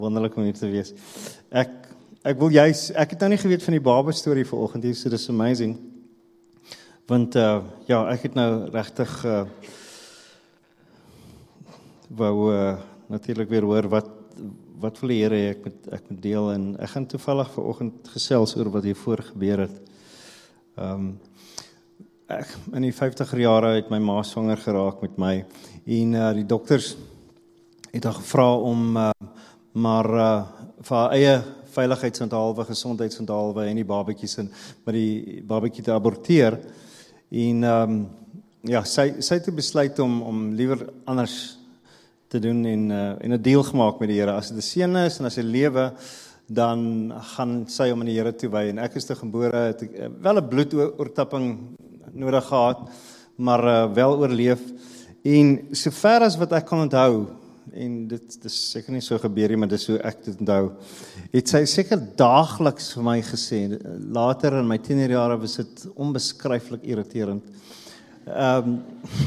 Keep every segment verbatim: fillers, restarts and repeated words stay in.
Wonderlik om hier te wees. Ek ek wil juist, ek het nou nie geweet van die baba storie vanoggend hier, so dis amazing. Want uh, ja, ek het nou regtig uh, wou uh, natuurlik weer hoor wat wat wil die Here hê ek moet ek moet deel, en ek gaan toevallig vanoggend gesels oor wat hier voor gebeur het. Ehm um, ek in die vyftiger jare het my ma swanger geraak met my, en uh, die dokters het haar gevra om uh, maar uh, vir haar eie veiligheidsondhalwe, gesondheidsondhalwe en die babatjies en maar die babatjie te aborteer. En um, ja, sy sy het besluit om om liewer anders te doen en uh, en 'n deal gemaak met die Here. As dit 'n seun is en as hy lewe, dan gaan sy hom aan die Here toewy. En ek is te gebore, het ek, uh, wel 'n bloedoortapping nodig gehad, maar uh, wel oorleef. En sover as wat ek kan onthou, en dit is seker nie so gebeur nie, maar dis hoe ek dit onthou, het sy seker daagliks vir my gesê. Later in my tienerjare was dit onbeskryflik irriterend. Ehm um,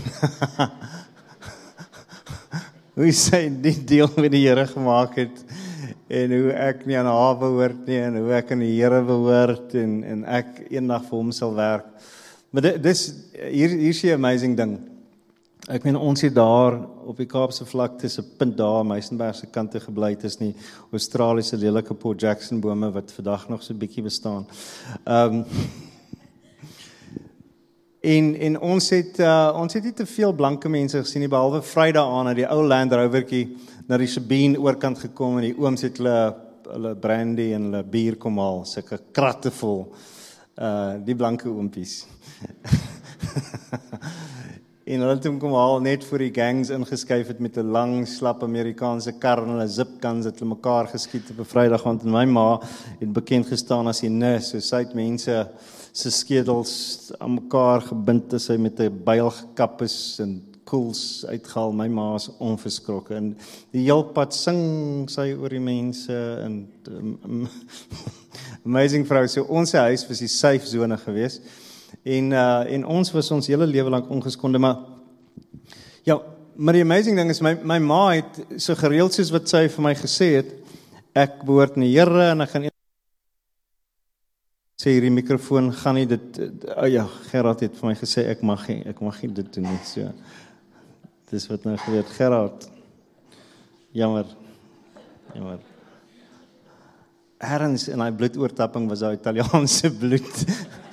hoe sy die deel met die Here gemaak het, en hoe ek nie aan haar behoort nie, en hoe ek aan die Here behoort, en, en ek eendag vir hom sal werk. Maar dit, dis, hier, hier is 'n amazing ding. Ek meen, ons het daar op die Kaapse vlakte se punt daar, Meisenberg se kante gebly, is nie Australiese lelike Port Jackson bome wat vandag nog so bietjie bestaan. Ehm um, en en ons het uh, ons het nie te veel blanke mense gesien nie, behalwe Vrydag aan na die ou Land Rovertjie na die Sabine oorkant gekom, en die ooms het hulle hulle brandy en hulle bier kom haal, sulke kratte vol. Uh die blanke oompies. En hulle het hom kom haal net voor die gangs ingeskuif het met 'n lang, slap Amerikaanse kar en hulle zipguns het hulle mekaar geskiet op 'n Vrydag, want my ma het bekend gestaan as die nurse, so sy het mense se skedels aan mekaar gebind as hy met 'n byl gekap is en koels uitgehaal. My ma is onverskrokke, en die hele pad sing sy oor die mense, en um, amazing vrou. So ons huis was die safe zone geweest. En uh, en ons was ons hele lewe lank ongeskonde, maar ja, maar die amazing ding is, my my ma het so gereeld soos wat sy vir my gesê het, ek behoort aan die Here, en ek gaan sê hierdie mikrofoon gaan nie dit, oh ja, Gerard het vir my gesê, ek mag nie, ek mag nie dit doen nie, so, dis wat nou gebeur. Gerard, jammer, jammer, ergens in hy bloedoortapping was daar Italiaanse bloed.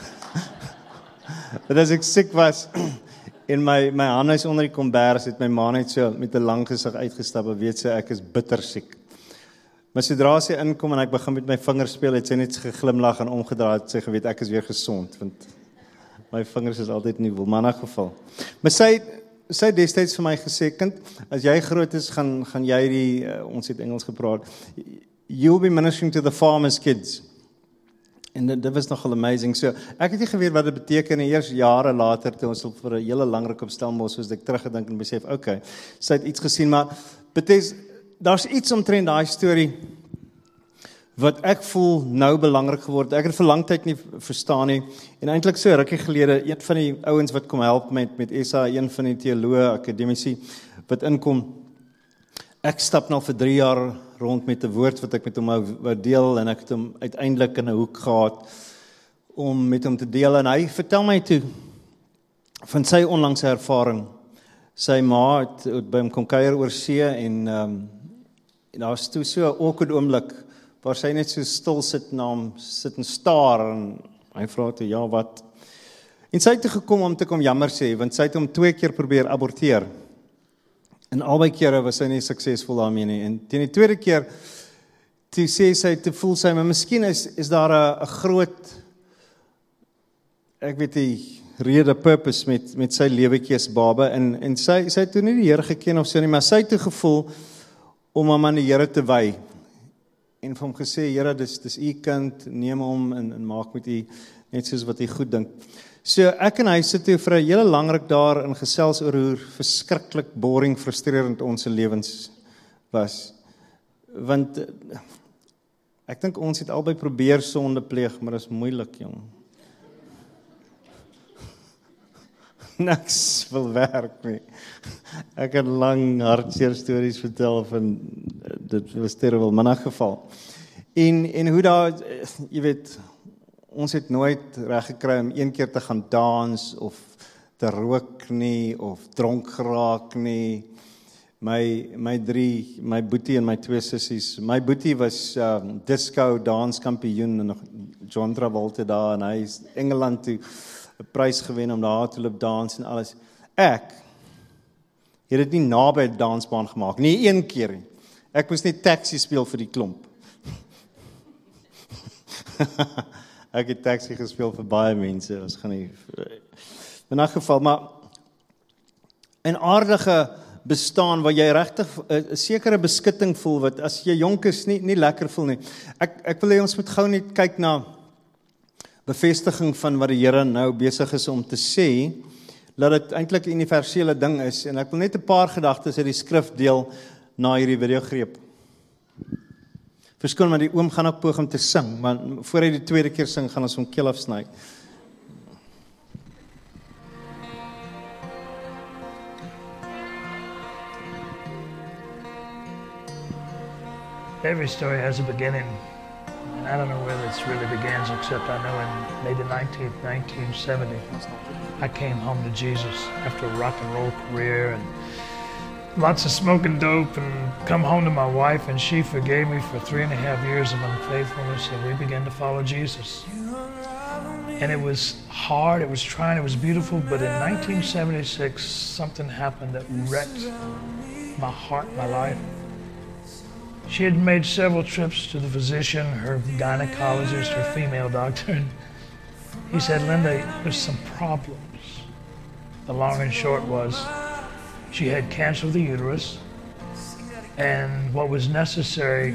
Dat as ek siek was, en my, my hande is onder die kombers, het my ma net so met 'n lang gesig uitgestap, en weet sy, ek is bitter siek. Maar sodra sy inkom, en ek begin met my vingers speel, het sy net geglimlag en omgedraai, het sy geweet, ek is weer gesond, want my vingers is altyd nie wil, maar in geval. Maar sy, sy het destyds vir my gesê, kind, as jy groot is, gaan, gaan jy die, uh, ons het Engels gepraat, you'll be ministering to the farmers' kids. En dit, dit was nogal amazing. So, ek het nie geweet wat dit beteken, en eers jare later, toe ons vir 'n hele lang ruk op Stellenbosch, soos ek teruggedink en besef, okay, sy het iets gesien, maar betes, daar's iets omtrent daai storie wat ek voel nou belangrik geword. Ek het vir lang tyd nie verstaan nie, en eintlik so rukkie gelede, een van die ouens wat kom help met met S A, een van die teoloë, akademici wat inkom. Ek stap nou vir drie jaar rond met 'n woord wat ek met hom wou deel, en ek het hom uiteindelik in 'n hoek gehad om met hom te deel, en hy vertel my toe van sy onlangse ervaring. Sy ma het, het by hom kom kuier oor see, en, um, en daar was toe so 'n awkward oomblik waar sy net so stil sit na hom, sit en staar, en hy vra toe, ja wat? En sy het toe gekom om te kom jammer sê, want sy het hom twee keer probeer aborteer. En albei kere was sy nie suksesvol daarmee nie. En teen die tweede keer, toe sê sy, toe voel sy, maar miskien is, is daar 'n groot, ek weet die rede, purpose met, met sy lewetjie as baba, en, en sy, sy het toe nie die Here geken of so nie, maar sy het toe gevoel om hom aan die Here te wy. En vir hom gesê, Here, dis, dis u kind, neem hom, en, en maak met u, net soos wat u goed dink. So ek en hy sit toe vir 'n hele lang ruk daar in gesels oor hoe verskriklik boring, frustrerend ons lewens was. Want ek dink ons het albei probeer sonde pleeg, maar dit is moeilik, jong. niks wil werk nie. Ek het lang hartseer stories vertel van dit was terrible, maar in 'n geval. En en hoe daar, jy weet, ons het nooit reg gekry om een keer te gaan dans of te rook nie of dronk geraak nie. My my drie, my boetie en my twee sissies. My boetie was um, disco danskampioen en nog John Travolta daar en hy is Engeland toe 'n prys gewen om daar te loop dans en alles. Ek het dit nie naby 'n dansbaan gemaak nie, een keer nie. Ek moes net taxi speel vir die klomp. Ek het taxi gespeel vir baie mense, ons gaan nie in 'n geval, maar 'n aardige bestaan waar jy regtig 'n sekere beskutting voel wat as jy jonk is nie nie lekker voel nie. Ek ek wil hê ons moet gou net kyk na bevestiging van wat die Here nou besig is om te sê, dat dit eintlik 'n universele ding is en ek wil net 'n paar gedagtes uit die skrif deel na hierdie videogreep. Verskoon, maar die oom gaan ook poog om te sing, maar voor hy die tweede keer sing, gaan ons hom keel afsny. Every story has a beginning, and I don't know where this really begins, except I know in May the nineteenth, nineteen seventy, I came home to Jesus after a rock and roll career and lots of smoking dope, and come home to my wife, and she forgave me for three and a half years of unfaithfulness, and we began to follow Jesus. And it was hard, it was trying, it was beautiful, but in nineteen seventy-six, something happened that wrecked my heart, my life. She had made several trips to the physician, her gynecologist, her female doctor, and he said, Linda, there's some problems. The long and short was, she had cancer of the uterus, and what was necessary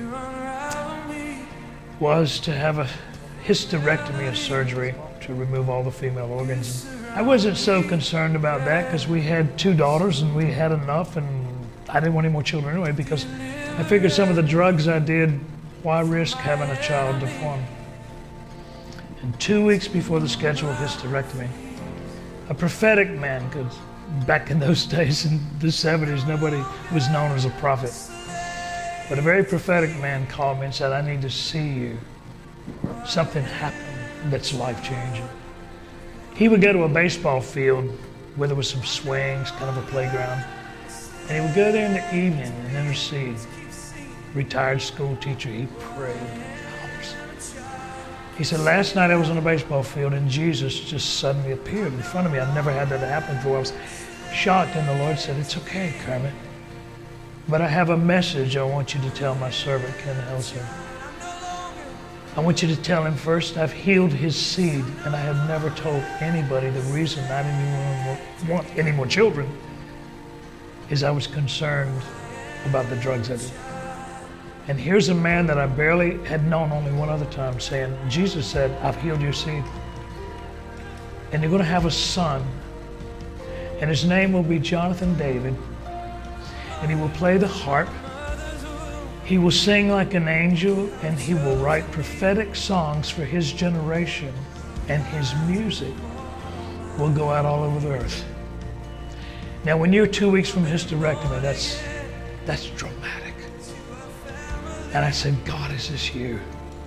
was to have a hysterectomy, a surgery to remove all the female organs. I wasn't so concerned about that because we had two daughters and we had enough, and I didn't want any more children anyway because I figured some of the drugs I did, why risk having a child deformed? And two weeks before the scheduled hysterectomy, a prophetic man, because back in those days, in the seventies, nobody was known as a prophet. But a very prophetic man called me and said, I need to see you. Something happened that's life-changing. He would go to a baseball field where there was some swings, kind of a playground, and he would go there in the evening and intercede. Retired school teacher, he prayed hours. He said, last night I was on a baseball field and Jesus just suddenly appeared in front of me. I never had that happen before. I was shocked, and the Lord said, it's okay, Kermit, but I have a message I want you to tell my servant, Ken Helser. I want you to tell him first, I've healed his seed, and I have never told anybody the reason I didn't even want any more children is I was concerned about the drugs I did. And here's a man that I barely had known only one other time saying, Jesus said, I've healed your seed. And you're going to have a son, and his name will be Jonathan David, and he will play the harp. He will sing like an angel, and he will write prophetic songs for his generation, and his music will go out all over the earth. Now, when you're two weeks from hysterectomy, that's, that's dramatic. And I said, God, is this you?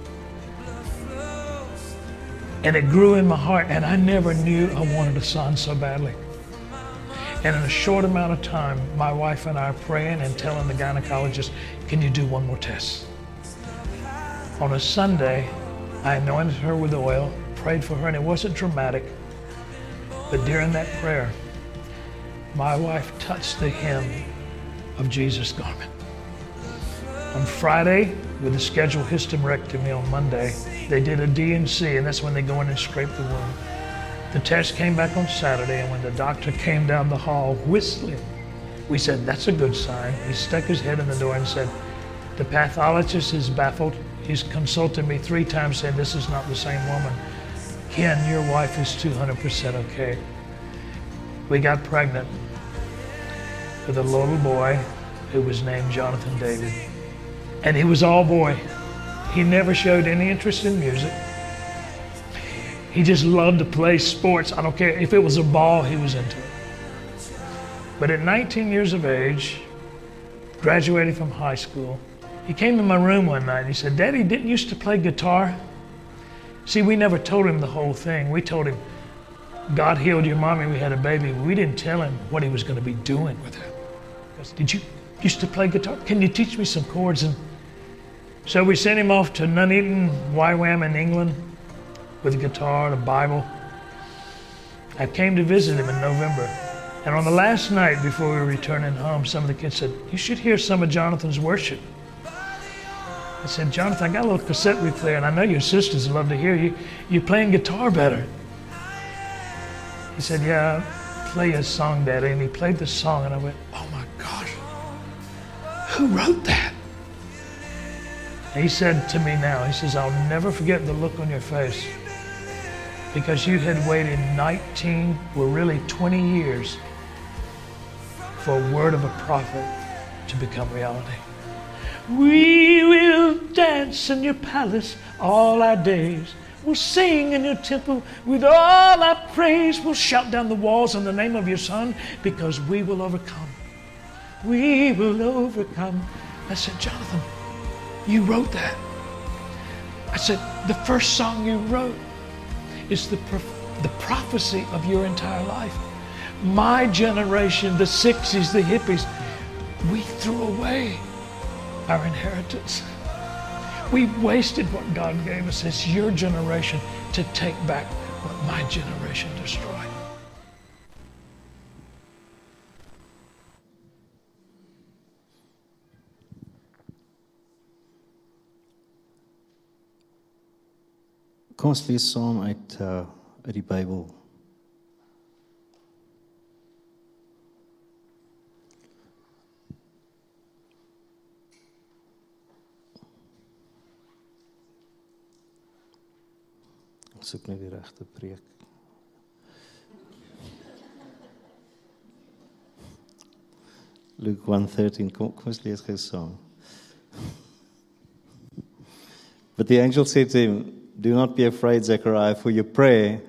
And it grew in my heart, and I never knew I wanted a son so badly. And in a short amount of time, my wife and I are praying and telling the gynecologist, can you do one more test? On a Sunday, I anointed her with oil, prayed for her, and it wasn't dramatic. But during that prayer, my wife touched the hem of Jesus' garment. On Friday, with the scheduled hysterectomy on Monday, they did a D and C, and that's when they go in and scrape the womb. The test came back on Saturday, and when the doctor came down the hall whistling, we said, that's a good sign. He stuck his head in the door and said, the pathologist is baffled. He's consulted me three times saying this is not the same woman. Ken, your wife is two hundred percent okay. We got pregnant with a little boy who was named Jonathan David. And he was all boy. He never showed any interest in music. He just loved to play sports. I don't care. If it was a ball, he was into it. But at nineteen years of age, graduating from high school, he came in my room one night and he said, Daddy, didn't you used to play guitar? See, we never told him the whole thing. We told him, God healed your mommy, we had a baby. We didn't tell him what he was going to be doing with her. Because, did you used to play guitar? Can you teach me some chords? And so we sent him off to Nuneaton, Y WAM in England with a guitar and a Bible. I came to visit him in November. And on the last night before we were returning home, some of the kids said, you should hear some of Jonathan's worship. I said, Jonathan, I got a little cassette replayer, and I know your sisters love to hear you. You're playing guitar better. He said, yeah, play a song, Daddy. And he played the song, and I went, oh my gosh, who wrote that? And he said to me now, he says, I'll never forget the look on your face, because you had waited nineteen, well really twenty years for a word of a prophet to become reality. We will dance in your palace all our days. We'll sing in your temple with all our praise. We'll shout down the walls in the name of your Son, because we will overcome. We will overcome. I said, Jonathan, you wrote that. I said, the first song you wrote is the, prof- the prophecy of your entire life. My generation, the sixties, the hippies, we threw away our inheritance. We wasted what God gave us. It's your generation to take back what my generation destroyed. Kom ons lees saam uit uh, uit die Bybel. Ek soek net die regte preek. Luke one thirteen, kom, kom ons lees gou saam. But the angel said to him, do not be afraid, Zechariah, for your prayer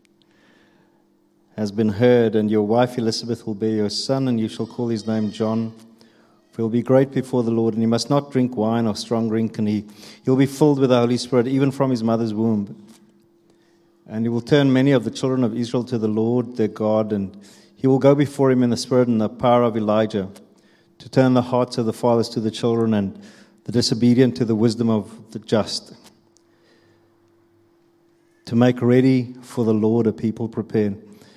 has been heard, and your wife Elizabeth will bear you a son, and you shall call his name John. For he will be great before the Lord, and he must not drink wine or strong drink, and he he will be filled with the Holy Spirit, even from his mother's womb. And he will turn many of the children of Israel to the Lord their God, and he will go before him in the spirit and the power of Elijah, to turn the hearts of the fathers to the children, and the disobedient to the wisdom of the just, to make ready for the Lord a people prepared.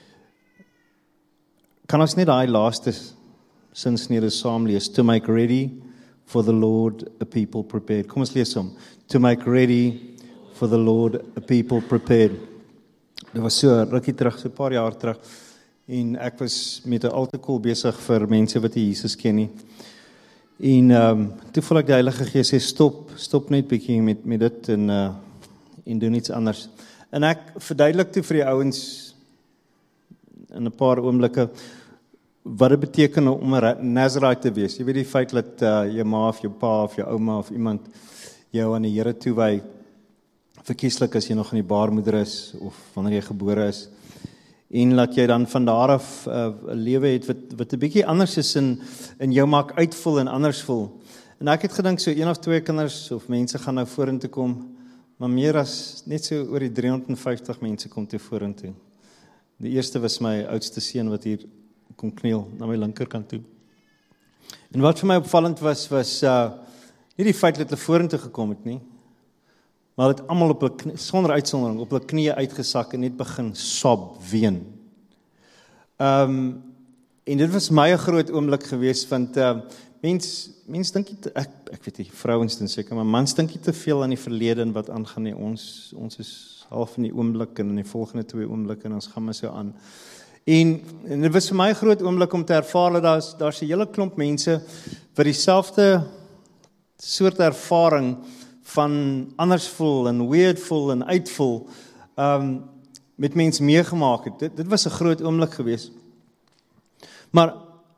Kan ons net daai laaste sinsnede saam lees? To make ready for the Lord a people prepared. Kom ons lees hom. To make ready for the Lord a people prepared. Dit was so rukkie terug, so 'n paar jaar terug, en ek was met 'n altakool besig vir mense wat nie Jesus ken nie. En ehm um, toe voel ek die Heilige Gees sê stop, stop net bietjie met met dit en uh en doen iets anders. En ek verduidelik toe vir die ouens in 'n paar oomblikke wat dit beteken om 'n Nazarite te wees. Jy weet die feit dat uh, jou ma of jou pa of jou ouma of iemand jou aan die Here toewy, verkieslik as jy nog in die baarmoeder is of wanneer jy gebore is, en laat jy dan van daar af 'n uh, lewe het wat wat 'n bietjie anders is en in jou maak uitvoel en anders voel. En ek het gedink so een of twee kinders of mense gaan nou vorentoe kom, maar meer as net so oor die drie honderd en vyftig mense kom toe vorentoe. Die eerste was my oudste seun wat hier kom kniel na my linkerkant toe. En wat vir my opvallend was was uh nie die feit dat hulle vorentoe gekom het nie, maar hulle het almal op hulle knie, sonder uitsondering op hulle knieë uitgesak en net begin sob ween. Ehm um, en dit was my 'n groot oomblik geweest, want uh mens mens dink ek ek weet nie, vrouens dan seker, maar mans dink nie te veel aan die verlede en wat aangaan nie. Ons ons is half in die oomblik en in die volgende twee oomblikke en ons gaan maar so aan. En, en dit was vir my 'n groot oomblik om te ervaar dat daar's daar's 'n hele klomp mense wat dieselfde soort ervaring van anders voel en weird voel en uitvoel um, met mense meegemaak het. Dit, dit was 'n groot oomblik geweest. Maar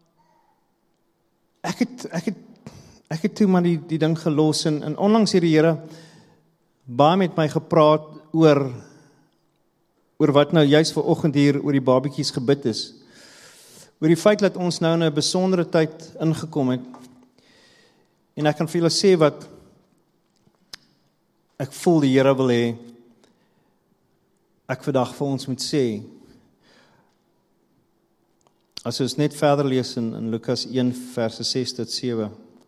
ek het ek het ek het toe maar die die ding gelos en, en onlangs het die Here baie met my gepraat oor oor wat nou juist vanoggend hier oor die babatjies gebid is. Oor die feit dat ons nou in 'n besondere tyd ingekom het. En ek kan vir julle sê wat ek voel die Here wil hê, ek vandag vir ons moet sê. As ons net verder lees in, in Lukas een verse ses tot sewe.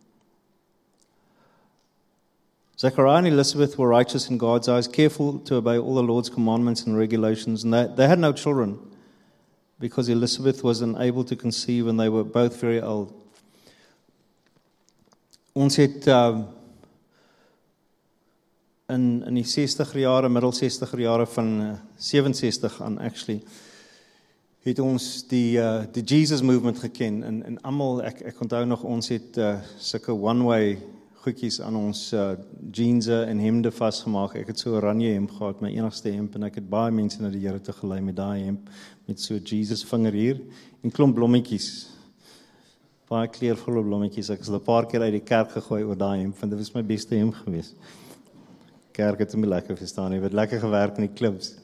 Zechariah and Elizabeth were righteous in God's eyes, careful to obey all the Lord's commandments and regulations, and they, they had no children, because Elizabeth was unable to conceive and they were both very old. Ons het uh, in, in die sestiger jare, middel sestiger jare van uh, sewenses-tig aan actually, het ons die, uh, die Jesus movement geken, en, en almal, ek, ek onthou nog, ons het uh, sulke one-way goedjies aan ons uh, jeans en hemde vasgemaak. Ek het so 'n oranje hemp gehad, my enigste hemp, en ek het baie mense na die Here toe gelei met daai hemp, met so Jesus vinger hier, en klomp blommetjies. Baie kleurvolle blommetjies. Ek is al 'n paar keer uit die kerk gegooi oor daai hemp, want dit was my beste hemp geweest. Kerk het hom nie lekker verstaan nie, het lekker gewerk in die klubs.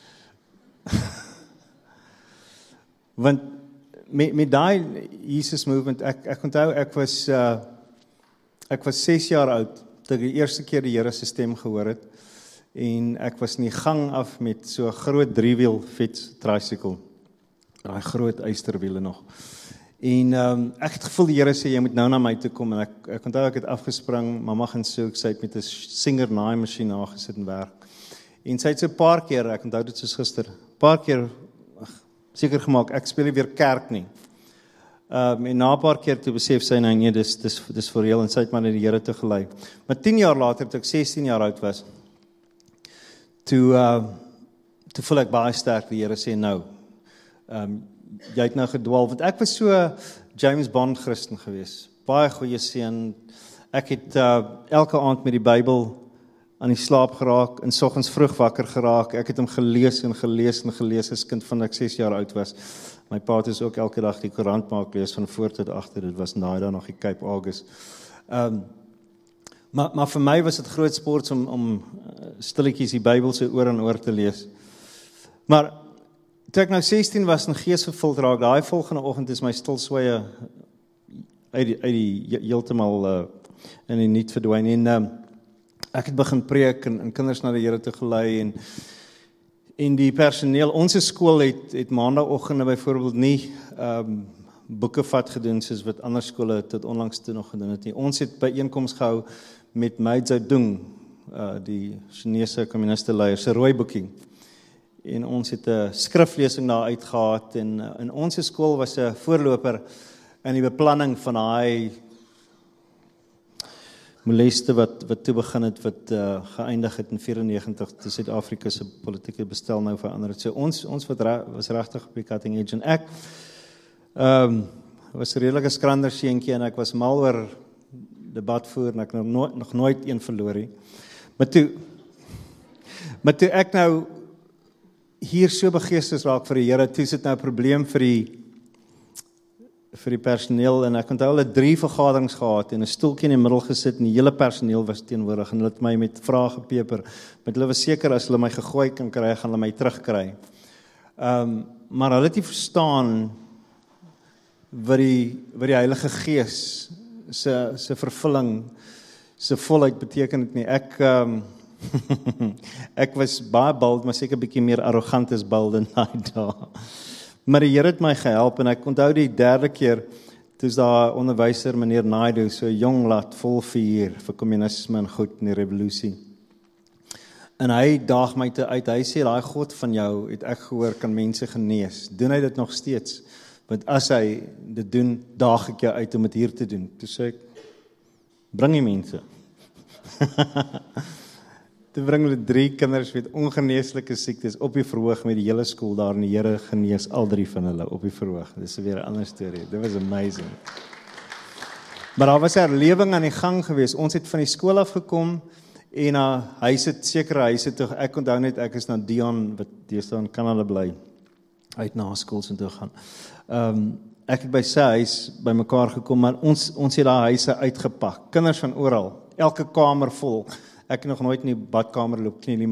Want met, met daai Jesus movement, ek, ek onthou, ek was uh, ek was ses jaar oud, toe ek die eerste keer die Here se stem gehoor het, en ek was in die gang af met so 'n groot driewiel fiets, tricycle, daai groot eysterwiele nog. En um, ek het gevoel die Here sê, jy moet nou na my toe kom, en ek, ek onthou ek het afgespring, mamma gaan soek, sy het met 'n Singer naaimasjien nagesit en werk. En sy het so 'n paar keer, ek onthou dit soos gister, 'n paar keer seker gemaak, ek speel nie weer kerk nie. Um, en na 'n paar keer toe besef sy, nou nee, dis, dis, dis vir reël, en sy het maar na die Here toe gelei. Maar tien jaar later, toe ek sestien jaar oud was, toe, uh, toe voel ek baie sterk, die Here sê nou, um, jy het nou gedwaal, want ek was so James Bond Christen gewees, baie goeie seun, ek het uh, elke aand met die Bybel aan die slaap geraak, en soggens vroeg wakker geraak, ek het hom gelees en gelees en gelees as kind van ek ses jaar oud was. My pa het dus ook elke dag die koerant maak lees van voor tot agter, dit was naai dan nog die Cape August. Um, maar, maar vir my was dit groot sport om, om stilletjies die Bybel so oor en oor te lees. Maar toe ek nou sestien was en geesvervuld raak, daai volgende oggend is my stilswye uit die, uit die heeltemal uh, in die niet verdwyn, en um, ek het begin preek en, en kinders na die Here toe gelei, en en die personeel, ons skool het, het maandagooggende byvoorbeeld nie um, boeke vat gedoen, soos wat ander skole tot onlangs toe nog gedoen het nie. Ons het byeenkoms gehou met Mao Zedong, uh, die Chinese kommuniste leier, se rooi boekie. En ons het 'n skriflesing daar uitgehaat, en uh, in ons skool was 'n voorloper in die beplanning van daai moleste wat, wat toe begin het, wat uh, geëindig het in vyfennegentig, toe Suid-Afrika se politieke bestel nou verander het. So ons, ons wat ra was regtig op die cutting edge, en ek um, was 'n redelike skrander seentjie, en ek was mal oor debat voer, en ek nog nooit, nog nooit een verloor nie. Maar toe, maar toe ek nou hier so begeestes raak vir die Here, toe is dit nou 'n probleem vir die vir die personeel, en ek onthou hulle drie vergaderings gehad, en 'n stoeltjie in die middel gesit, en die hele personeel was teenwoordig, en hulle het my met vrae gepeper, met hulle was seker, as hulle my gegooi kan kry, gaan hulle my terugkry. Um, maar hulle het nie verstaan, wat die, wat die Heilige Gees, se, se vervulling, se volheid beteken het nie. Ek, um, ek was baie bold, maar seker bietjie meer arrogant as bold in daai dae. Maar die Here het my gehelp, en ek onthou die derde keer, toe is daar onderwyser, meneer Naidu, so 'n jong laat vol vuur vir kommunisme en goed in die revolusie. En hy daag my te uit, hy sê, daai God van jou, het ek gehoor, kan mense genees. Doen hy dit nog steeds? Want as hy dit doen, daag ek jou uit om dit hier te doen. Toe sê ek, bring die mense. Toe bring hulle drie kinders met ongeneeslike siektes op die verhoog met die hele skool daar, en die Here genees al drie van hulle op die verhoog. Dis weer 'n ander storie. Dit was amazing. Maar daar was 'n herlewing aan die gang gewees. Ons het van die skool af gekom, en uh, huis het sekere huise toe. Ek onthou net, ek is na Dion, wat deesdae in Kanada bly, uit na skools en toe gaan. Um, ek het by sy huis by mekaar gekom, maar ons, ons het daai huise uitgepak. Kinders van oral, elke kamer vol. Ek het nog nooit in die badkamer loop knie nie, maar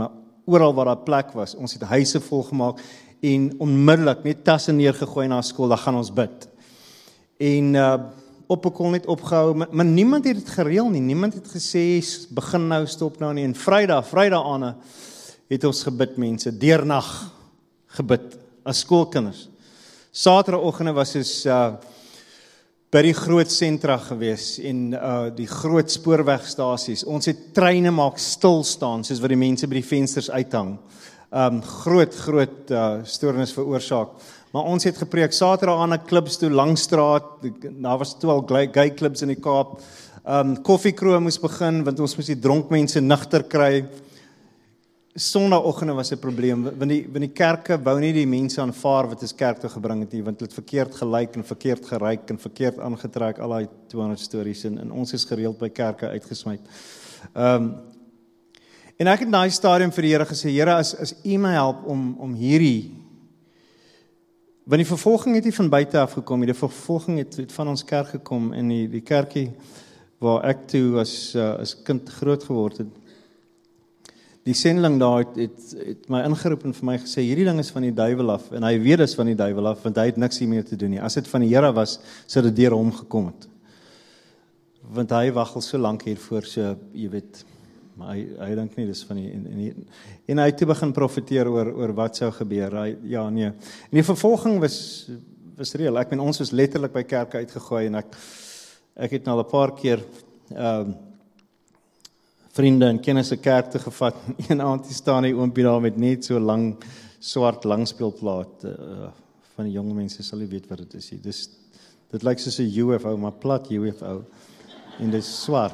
oral waar daar plek was. Ons het huise volgemaak en onmiddellik net tasse neergegooi na skool, dan gaan ons bid. En uh, op 'n kol net opgehou, maar, maar niemand het dit gereël nie. Niemand het gesê begin nou, stop nou nie. En Vrydag, Vrydag aande het ons gebid, mense, deernag gebid as skoolkinders. Saterdagoggende was ons uh, by die groot sentra gewees en uh, die groot spoorwegstasies. Ons het treine maak stil staan, soos wat die mense by die vensters uithang. Um, groot, groot uh, stoornis veroorsaak. Maar ons het gepreek, Saterdag aan 'n klubs toe, Langstraat, daar was toe al gay clubs in die Kaap. Um, Koffiekroeg moes begin, want ons moes die dronk mense nigter kry. Sondagoggende was 'n probleem, want die, want die kerke wou nie die mense aanvaar wat is kerk toe gebring het nie, want hulle het verkeerd gelyk en verkeerd geryk en verkeerd aangetrek, al die tweehonderd stories, en, en ons is gereeld by kerke uitgesmyt. Um, en ek het na die stadium vir die Here gesê, Here, as, as U my help om, om hierdie, want die vervolging het nie van buite af gekom, die vervolging het, het van ons kerk gekom, en die, die kerkie waar ek toe as, uh, as kind groot geword het, die sendeling daar het, het, het my ingeroep en vir my gesê, hierdie ding is van die duiwel af, en hy weet is van die duiwel af, want hy het niks hiermee te doen nie. As dit van die Here was, sou dit deur hom gekom het. Want hy wag al so lank hiervoor, so, jy weet, maar hy, hy dink nie, dis van die, en, en, en hy het toe begin profeteer oor, oor wat sou gebeur, hy, ja, nee. En die vervolging was, was reël, ek meen, ons was letterlik by kerke uitgegooi, en ek, ek het nou al 'n paar keer, um, vriende en kennisse kerk te gevat, en een aand staan die oompie daar met net so lang, swart langspeelplaat, uh, van die jonge mense sal nie weet wat dit is, dis, dit lyk soos 'n U F O, maar plat U F O, en dit is swart.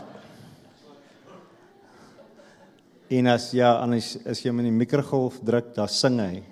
En as, ja, as, as jy hom in die mikrogolf druk, dan sing hy.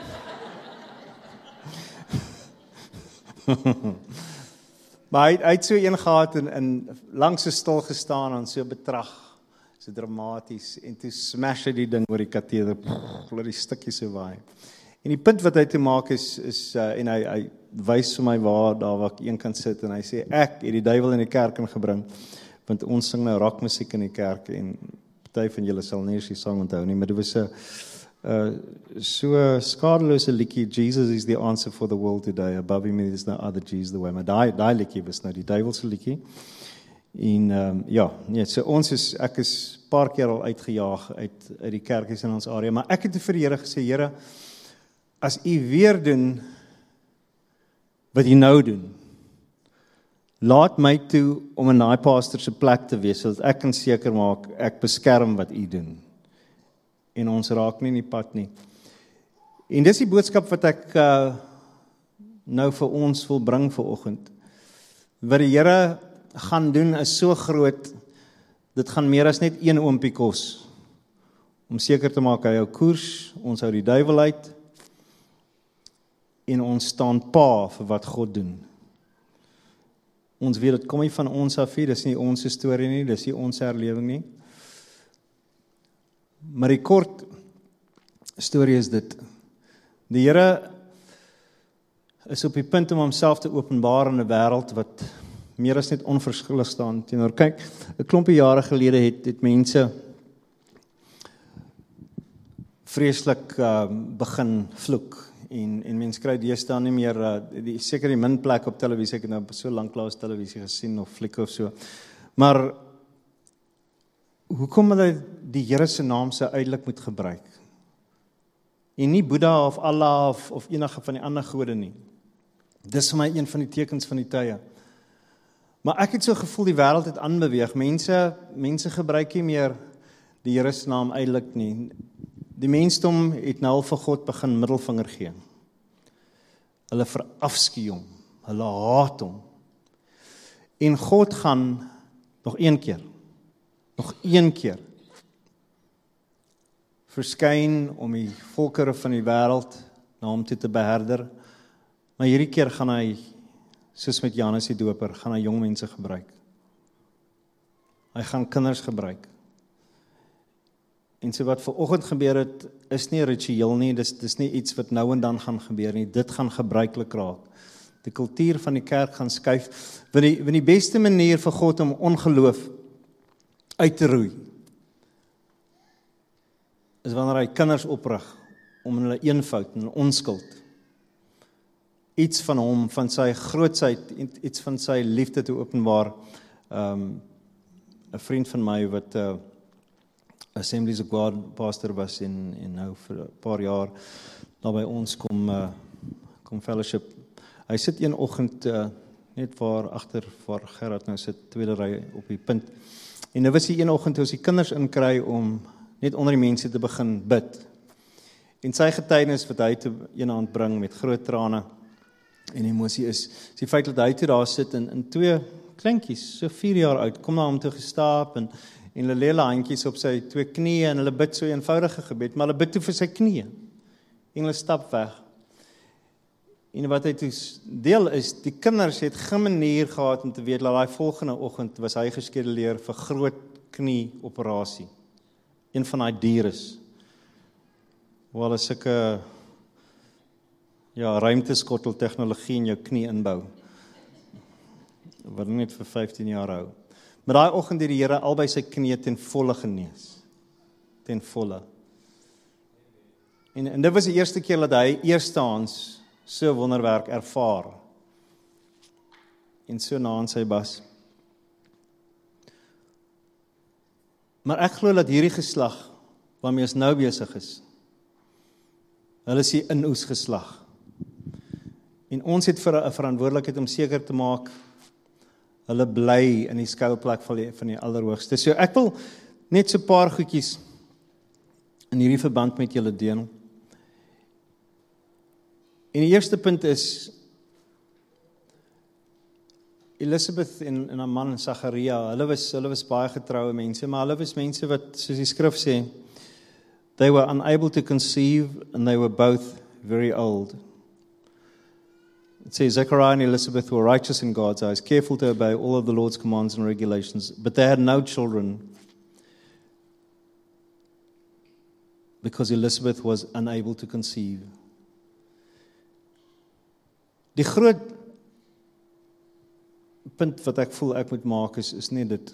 Maar hy, hy het so een gehad, en, en langs so stil gestaan, en so betrag, so dramaties, en toe smash hy die ding oor die kateder, laat die stukkie so waai. En die punt wat hy te maak is, is uh, en hy, hy wys vir my waar, daar waar ek een kan sit, en hy sê, ek het die duiwel in die kerk ingebring, want ons sing nou rockmusiek in die kerk, en party van julle sal nie eens die sang onthou nie, maar dit was 'n uh, so skadelose liedjie, Jesus is the answer for the world today, above him is no other Jesus the way, maar daai daai liedjie was nou die duiwelse liedjie, en um, ja, nee, so ons is, ek is paar keer al uitgejaag uit, uit die kerkies in ons area, maar ek het vir die Here gesê, Here, as U weer doen wat U nou doen, laat my toe om in daai pastor se plek te wees, sodat ek kan seker maak, ek beskerm wat U doen. En ons raak nie in die pad nie. En dis die boodskap wat ek uh, nou vir ons wil bring vanoggend. Wat die Here gaan doen is so groot, dit gaan meer as net een oompie kos, om seker te maak, hy hou koers, ons hou die duiwel uit, en ons staan pa vir wat God doen. Ons weet, dit kom nie van ons af nie, dis nie ons storie nie, dis nie ons herlewing nie. Maar die kort storie is dit. Die Here is op die punt om homself te openbaar in 'n wêreld wat meer as net onverskillig staan teenoor. Kyk, 'n klompie jare gelede het, het mense vreeslik uh, begin vloek. En, en mens kry deesdae nie meer, uh, die, seker die min plek op televisie, ek het nou so lank laas televisie gesien, of flieke of so, maar, hoekom hulle die Here se naam so uitelik moet gebruik? En nie Boeddha of Allah of, of enige van die ander gode nie. Dis vir my een van die tekens van die tye. Maar ek het so gevoel die wêreld het aanbeweeg, mense, mense gebruik nie meer die Here se naam uitelik nie. Die mensdom het nou al vir God begin middelvinger gee. Hulle verafskuw hom, hulle haat hom. En God gaan nog een keer, nog een keer, verskyn om die volkere van die wêreld na hom toe te beherder. Maar hierdie keer gaan hy, soos met Johannes die Doper, gaan hy jong mense gebruik. Hy gaan kinders gebruik. En so wat vanoggend gebeur het, is nie ritueel nie, dis, dis nie iets wat nou en dan gaan gebeur nie, dit gaan gebruiklik raak. Die kultuur van die kerk gaan skuif, want die, want die beste manier vir God om ongeloof uit te roei, is wanneer hy kinders oprig, om in hulle eenvoud en onskuld, iets van hom, van sy grootsheid, iets van sy liefde te openbaar. Um, 'n vriend van my wat uh, Assemblies of God pastor was en, en nou vir 'n paar jaar daar by ons kom, uh, kom fellowship. Hy sit een oggend uh, net waar agter waar Gerard nou sit, tweede ry op die punt. En nou was die een oggend toe ons die kinders inkry om net onder die mense te begin bid. En sy getuienis wat hy te een hand bring met groot trane en emosie is, is die feit dat hy toe daar sit en, en twee kleintjies, so vier jaar oud, kom na hom toe gestaap en, en hulle lê hulle handjies op sy twee knieë en hulle bid so 'n eenvoudige gebed, maar hulle bid toe vir sy knieë. En hulle stap weg. En wat hy toe deel is, die kinders het geen manier gehad om te weet dat daai volgende oggend was hy geskeduleer vir groot knieoperasie. Een van daai dieres. Waar hulle sulke ja, ruimteskottel tegnologie in jou knie inbou. Wat net vir vyftien jaar hou. Maar daai oggend het die Here albei sy knie ten volle genees. Ten volle. En, en dit was die eerste keer dat hy eerstehands so wonderwerk ervaar. En so na aan sy bas. Maar ek glo dat hierdie geslag, waarmee ons nou besig is, hulle is die in-oes geslag. En ons het vir 'n verantwoordelikheid om seker te maak, hulle bly in die skuilplek van die, van die Allerhoogste. So ek wil net so 'n paar goedjies in hierdie verband met julle deel. En die eerste punt is, Elisabeth en, en haar man Zacharia, hulle was, hulle was baie getroue mense, maar hulle was mense wat, soos die skrif sê, they were unable to conceive and they were both very old. It says, Zechariah and Elizabeth were righteous in God's eyes, careful to obey all of the Lord's commands and regulations, but they had no children because Elizabeth was unable to conceive. Die groot punt wat ek voel ek moet maak is, is net dit.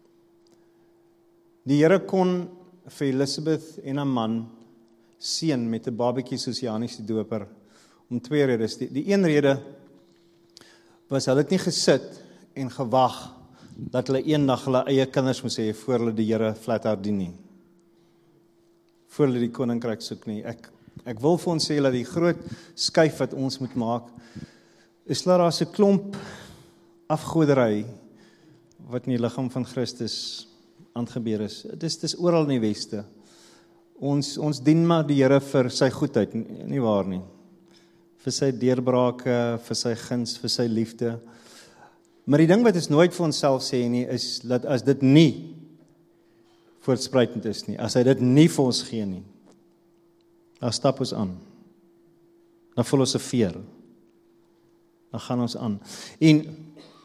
Die Here kon vir Elisabeth en haar man seën met 'n babatjie soos Johannes die Doper, om twee redes. Die, die een rede was, hulle het nie gesit en gewag dat hulle eendag hulle eie kinders moes hê voor hulle die Here flat-out dien nie. Voor hulle die koninkryk soek nie. Ek, ek wil vir ons sê dat die groot skuif wat ons moet maak, is dat daar 'n klomp afgoderry wat in die liggaam van Christus aangebeur is. Dit is, dit is oral in die weste. Ons, ons dien maar die Here vir sy goedheid, nie, nie waar nie. Vir sy deurbrake, vir sy guns, vir sy liefde. Maar die ding wat ons nooit vir onsself sê nie, is dat as dit nie voortspruitend is nie, as hy dit nie vir ons gee nie, dan stap ons aan. Dan voel ons 'n veer. Dan gaan ons aan. En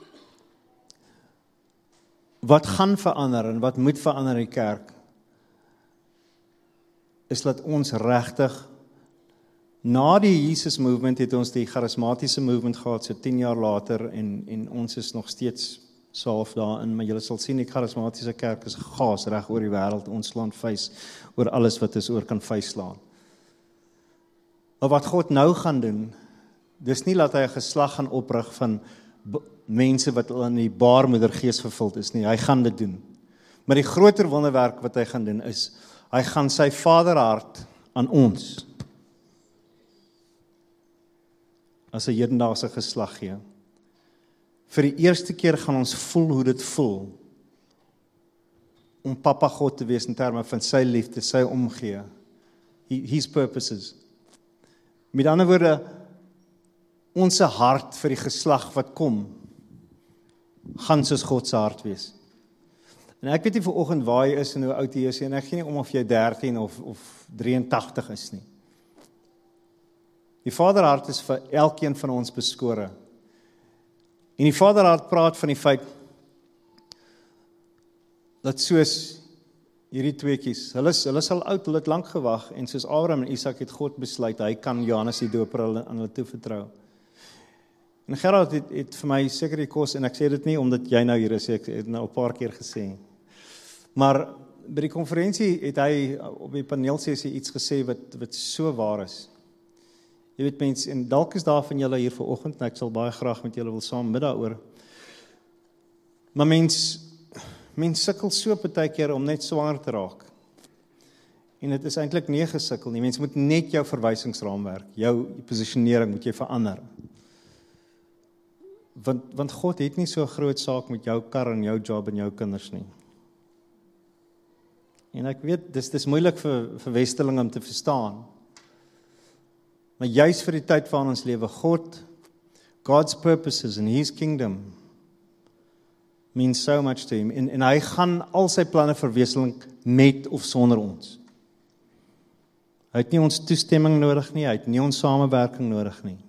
wat gaan verander en wat moet verander in die kerk, is dat ons regtig, na die Jesus movement het ons die charismatiese movement gehad, so tien jaar later, en, en ons is nog steeds so half daarin, maar julle sal sien, die charismatiese kerk is gaas reg oor die wêreld, ons slaan vuis oor alles wat ons oor kan vuis slaan. Maar wat God nou gaan doen, dis nie dat hy 'n geslag gaan oprig van mense wat al in die baarmoedergees vervuld is nie, hy gaan dit doen. Maar die groter wonderwerk wat hy gaan doen is, hy gaan sy vaderhart aan ons, as 'n hedendaagse geslag gee. Vir die eerste keer gaan ons voel hoe dit voel, om Papa God te wees in terme van sy liefde, sy omgee, his purposes. Met ander woorde, ons hart vir die geslag wat kom, gaan soos God se hart wees. En ek weet nie vanoggend waar jy is en hoe oud jy is, en ek gee nie om of jy dertien of, of drieëntagtig is nie. Die Vaderhart is vir elkeen van ons beskore. En die Vaderhart praat van die feit, dat soos hierdie tweeetjies, hulle, hulle is al oud, hulle het lank gewag, en soos Abraham en Isak het God besluit, hy kan Johannes die Doper aan hulle toevertrou. En Gerard het, het vir my seker die kos, en ek sê dit nie omdat jy nou hier is, ek het nou 'n paar keer gesê. Maar by die konferensie het hy op die paneelsessie iets gesê wat wat so waar is. Jy weet mense, en dalk is daar van julle hier vanoggend, en ek sal baie graag met julle wil saam bid daaroor. Maar mens, mens sukkel so partykeer om net swanger te raak. En dit is eintlik nie gesukkel nie. Mens moet net jou verwysingsraamwerk, jou posisionering moet jy verander. Want, want God het nie so 'n groot saak met jou kar en jou job en jou kinders nie. En ek weet, dis, dis moeilik vir, vir westelinge om te verstaan. Maar juis vir die tyd waarin ons lewe, God, God's purposes in His kingdom means so much to Him. En, en hy gaan al sy planne verwesenlik met of sonder ons. Hy het nie ons toestemming nodig nie, hy het nie ons samewerking nodig nie.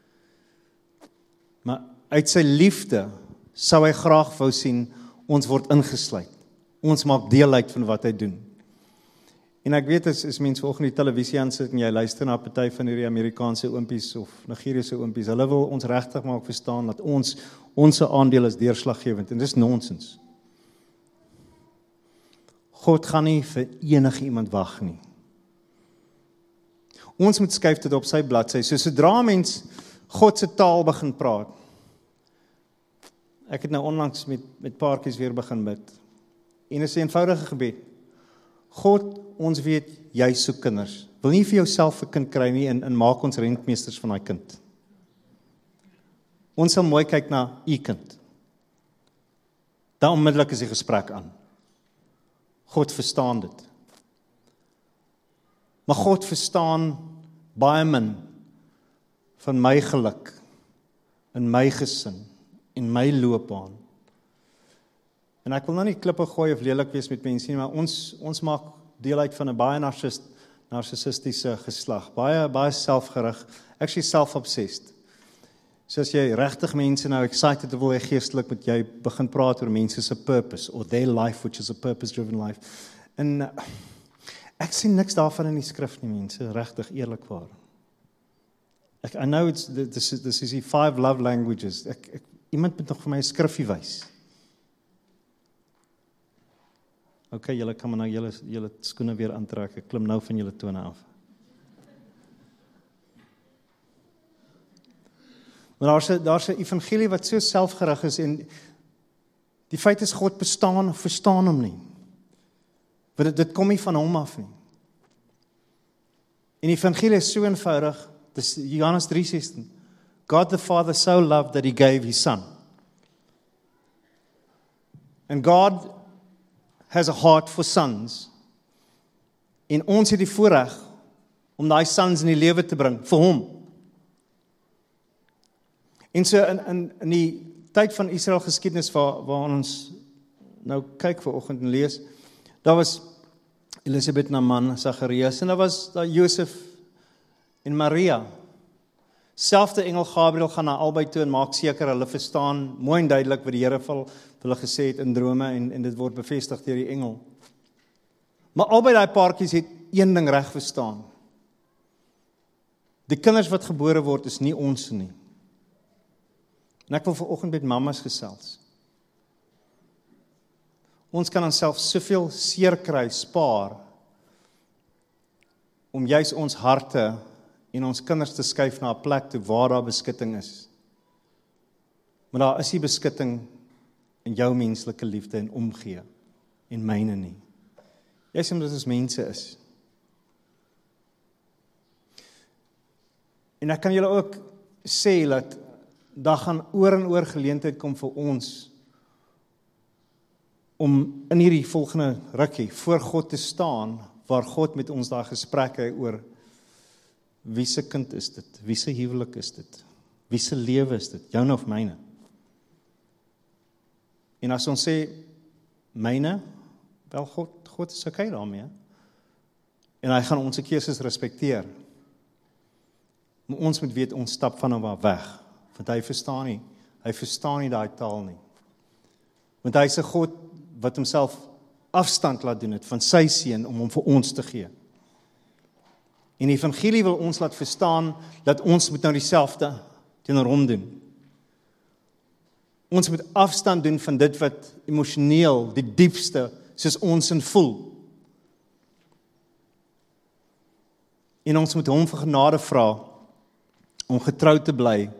Maar uit sy liefde sou hy graag wou sien, ons word ingesluit. Ons maak deel uit van wat hy doen. En ek weet, as, as mense vanoggend die televisie aan sit en jy luister na 'n party van hierdie Amerikaanse oompies of Nigeriese oompies, hulle wil ons regtig maak verstaan dat ons, ons aandeel is deurslaggewend, en dis nonsens. God gaan nie vir enige iemand wag nie. Ons moet skuif dit op sy bladsy, so sodra mens God se taal begin praat. Ek het nou onlangs met, met paartjies weer begin bid. En is 'n eenvoudige gebed. God, ons weet, jy soek kinders. Wil nie vir jouself 'n kind kry nie en, en maak ons rentmeesters van daai kind. Ons sal mooi kyk na u kind. Dan onmiddellik is die gesprek aan. God verstaan dit. Maar God verstaan baie min van my geluk, in my gesin, en my loopbaan. En ek wil nou nie klippe gooi of lelik wees met mense nie, maar ons, ons maak deel uit van 'n baie narcissist, narcissistiese geslag, baie, baie selfgerig, actually self-obsessed. So as jy regtig mense nou excited wil hê geestelik met jy begin praat oor mense se purpose, or their life, which is a purpose-driven life. En uh, ek sien niks daarvan in die skrif nie, mense, regtig eerlikwaar. Ek, I know it's, this is, this is die five love languages. Ek, ek, iemand moet nog vir my 'n skrifgie wys. Ok, julle kan maar nou julle, julle skoene weer aantrek. Ek klim nou van julle tone af. Maar daar's 'n daar's 'n evangelie wat so selfgerig is en die feit is God bestaan of verstaan hom nie. Want dit, dit kom nie van hom af nie. En die evangelie is so eenvoudig. Dis Johannes drie sestien. God the Father so loved that he gave his son. And God has a heart for sons. En ons het die voorreg om daai sons in die lewe te bring vir hom. En so in in in die tyd van Israel geskiedenis waar waar ons nou kyk vanoggend en lees, daar was Elisabeth Naaman, Zacharias en daar was daar Josef en Maria. Selfde engel Gabriël gaan na albei toe en maak seker hulle verstaan mooi en duidelik wat die Here vir hulle gesê het in drome en en dit word bevestig deur die engel. Maar albei daai paartjies het een ding reg verstaan. Die kinders wat gebore word is nie ons nie. En ek wil vanoggend met mammas gesels. Ons kan onsself soveel seer kry, spaar, om juis ons harte en ons kinders te skuif na 'n plek toe waar daar beskutting is. Maar daar is nie beskutting in jou menslike liefde en omgee, en myne nie. Jy sê omdat ons mense is. En ek kan julle ook sê dat daar gaan oor en oor geleentheid kom vir ons om in hierdie volgende rukkie voor God te staan, waar God met ons daar gesprekke oor wie se kind is dit, wie se huwelik is dit, wie se lewe is dit, joune of myne. En as ons sê myne, wel God, God is okay daarmee, en hy gaan ons keuses respekteer. Maar ons moet weet, ons stap van hom af weg, want hy verstaan nie, hy verstaan nie daai taal nie. Want hy is 'n God wat homself afstand laat doen het van sy seun om hom vir ons te gee. En die evangelie wil ons laat verstaan dat ons moet nou dieselfde teenoor hom doen. Ons moet afstand doen van dit wat emosioneel die diepste soos ons in voel. En ons moet hom vir genade vra om getrou te bly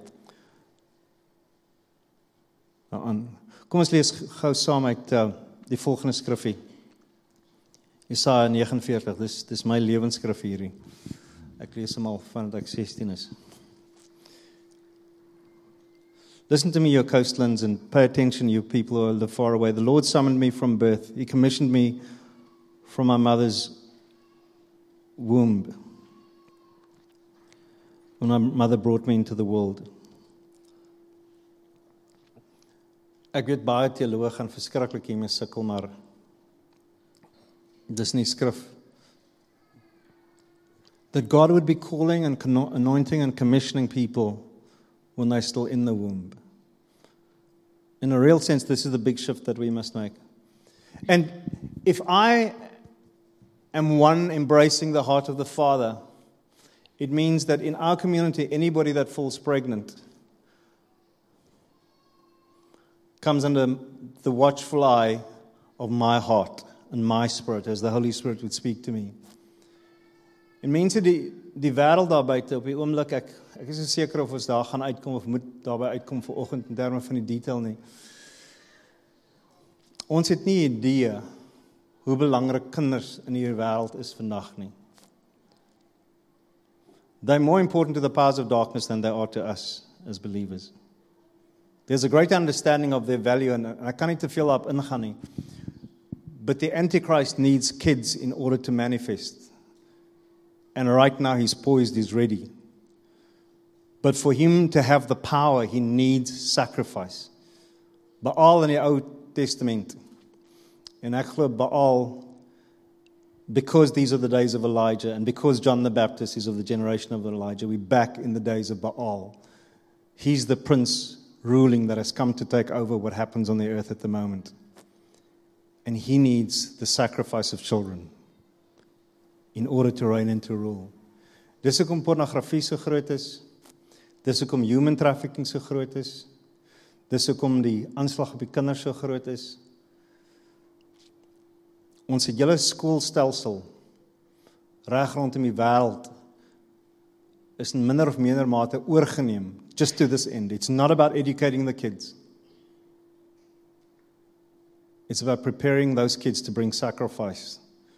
daaraan. Kom ons lees gou saam uit uh, die volgende skrifgie. Jesaja negenenveertig, dis, dis my lewensskrif hierdie. Ek lees hom al vandat ek sestien is. Listen to me, your coastlands, and pay attention, you people who live far away. The Lord summoned me from birth. He commissioned me from my mother's womb, when my mother brought me into the world. Ek weet baie teoloë gaan verskriklik hiermee sukkel, maar dis nie skrif. That God would be calling and anointing and commissioning people when they're still in the womb. In a real sense, this is the big shift that we must make. And if I am one embracing the heart of the Father, it means that in our community, anybody that falls pregnant comes under the watchful eye of my heart and my spirit, as the Holy Spirit would speak to me. En mense die die wêreld daar buite op die oomblik, ek ek is nie seker of ons daar gaan uitkom of moet daarby uitkom vanoggend in terme van die detail nie. Ons het nie idee hoe belangrik kinders in hierdie wêreld is vandag nie. They're more important to the powers of darkness than they are to us as believers. There's a great understanding of their value, and I can't need to fill up ingaan nie. But the Antichrist needs kids in order to manifest. And right now he's poised, he's ready. But for him to have the power, he needs sacrifice. Baal in die Ou Testament. En ek glo Baal, because these are the days of Elijah, and because John the Baptist is of the generation of Elijah, we're back in the days of Baal. He's the prince ruling that has come to take over what happens on the earth at the moment. And he needs the sacrifice of children in order to reign and to rule. Dis hoekom pornografie so groot is. Dis hoekom human trafficking so groot is. Dis hoekom die aanslag op die kinders so groot is. Ons hele skoolstelsel reg rondom die wêreld is in minder of meer mate oorgeneem just to this end. It's not about educating the kids. It's about preparing those kids to bring sacrifice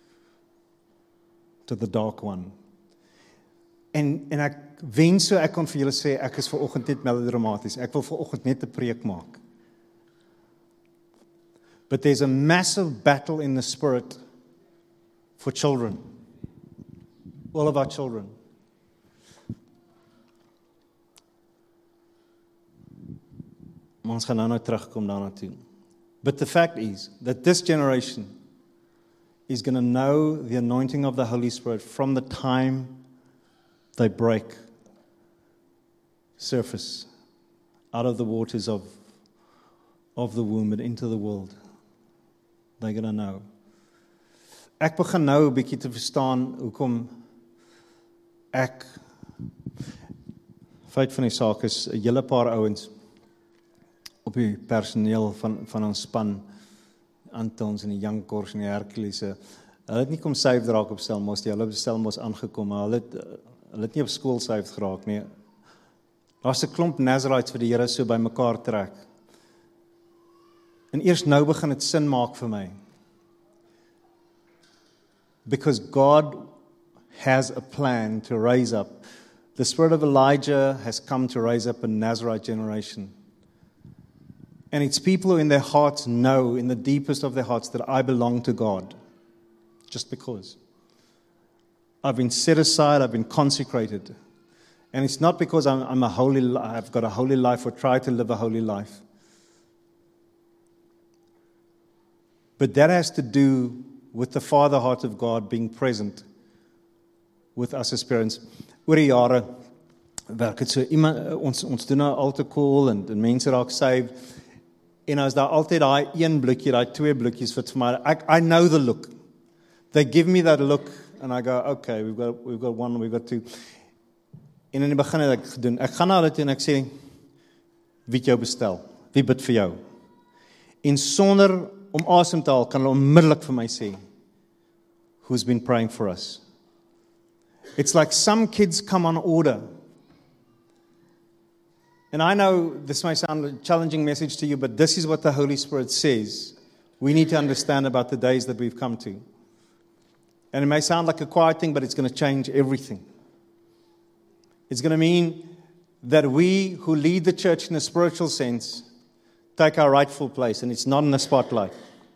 to the dark one. En en ek wens so ek kon vir julle sê ek is vanoggend net melodramaties. Ek wil vanoggend net 'n preek maak. But there's a massive battle in the spirit for children. All of our children. Maar ons gaan nou nou terugkom daarna toe. But the fact is that this generation is going to know the anointing of the Holy Spirit from the time they break surface out of the waters of, of the womb and into the world. They're going to know. Ek begin nou 'n bietjie te verstaan hoekom ek feit van die saak is 'n hele paar ouens op die personeel van van ons span, Antons en die Jankors en die Herkulese. Hulle het nie kom syf draak op Stellenbosch, hulle het Stellenbosch aangekom, maar hulle het hulle het nie op skool syf geraak nie. Daar's 'n klomp Nazarites vir die Here so bymekaar trek. En eers nou begin dit sin maak vir my. Because God has a plan to raise up. The spirit of Elijah has come to raise up a Nazarite generation. And it's people who in their hearts know, in the deepest of their hearts, that I belong to God. Just because. I've been set aside, I've been consecrated. And it's not because I'm, I'm a holy, I've got a holy life or try to live a holy life. But that has to do with the Father heart of God being present with us as parents. Oor die jare werk het so, iemand, ons, ons doen nou alcohol en, en mense raak saved. En as daar altyd daai een blikkie, daai twee blikkies wat vir my, I, I know the look. They give me that look and I go, okay, we've got, we've got one, we've got two. En in die begin het ek gedoen, ek gaan na hulle toe en ek sê, wie het jou bestel? Wie bid vir jou? En sonder om asem te haal, kan hulle onmiddellik vir my sê, who's been praying for us? It's like some kids come on order. And I know this may sound a challenging message to you, but this is what the Holy Spirit says. We need to understand about the days that we've come to. And it may sound like a quiet thing, but it's going to change everything. It's going to mean that we who lead the church in a spiritual sense take our rightful place, and it's not in the spotlight.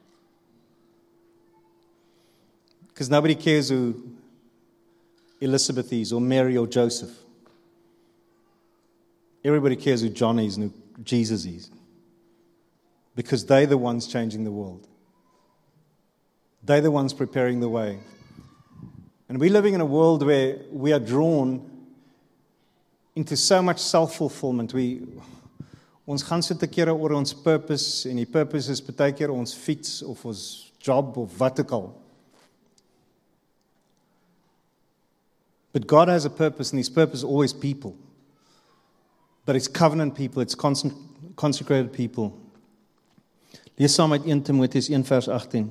Because nobody cares who Elizabeth is, or Mary, or Joseph. Everybody cares who John is and who Jesus is. Because they're the ones changing the world. They're the ones preparing the way. And we're living in a world where we are drawn into so much self-fulfillment. We, ons gaan sit 'n keer oor ons purpose, en die purpose is baie keer ons fiets, of ons job, of wat ook al. But God has a purpose, and His purpose is always people. But it's covenant people, it's consecrated people. Lees saam met Eerste Timoteus one vers eighteen.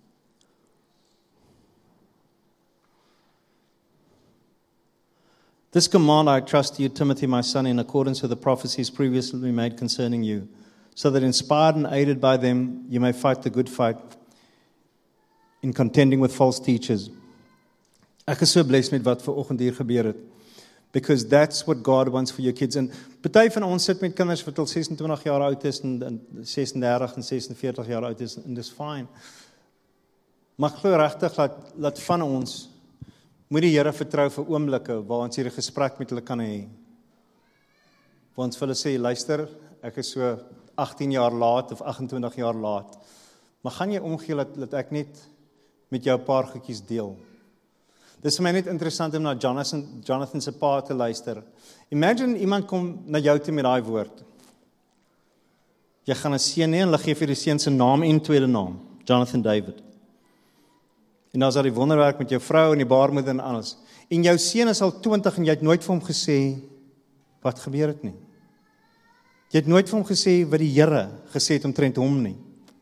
This command I trust to you, Timothy, my son, in accordance with the prophecies previously made concerning you, so that inspired and aided by them, you may fight the good fight in contending with false teachers. Ek is so blessed met wat vanoggend hier gebeur het. Because that's what God wants for your kids. En party van ons sit met kinders wat al sesentwintig jaar oud is, en, en sesendertig en sesenveertig jaar oud is, en dis fine. Maar ek glo regtig dat, dat van ons moet die Here vertrou vir oomblikke waar ons hier 'n gesprek met hulle kan hê. Waar ons vir hulle sê, luister, ek is so agttien jaar laat of agentwintig jaar laat. Maar gaan jy omgee dat, dat ek net met jou 'n paar goedjies deel? Dis vir my net interessant om na Jonathan, Jonathan se pa te luister. Imagine iemand kom na jou toe met daai woord. Jy gaan 'n seun hê en hulle gee vir die seun se naam en tweede naam, Jonathan David. En dan is daar die wonderwerk met jou vrou en die baarmoeder en alles. En jou seun is al twintig en jy het nooit vir hom gesê wat gebeur het nie. Jy het nooit vir hom gesê wat die Here gesê het omtrent hom nie.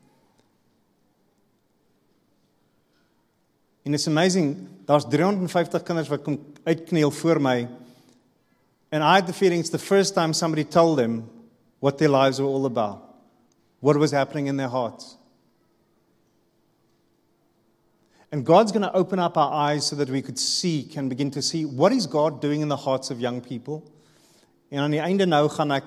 En it's amazing, daar's three hundred fifty kinders wat kom uitkniel voor my, and I had the feeling it's the first time somebody told them what their lives were all about, what was happening in their hearts. And God's going to open up our eyes so that we could see, can begin to see, what is God doing in the hearts of young people? En aan die einde nou gaan ek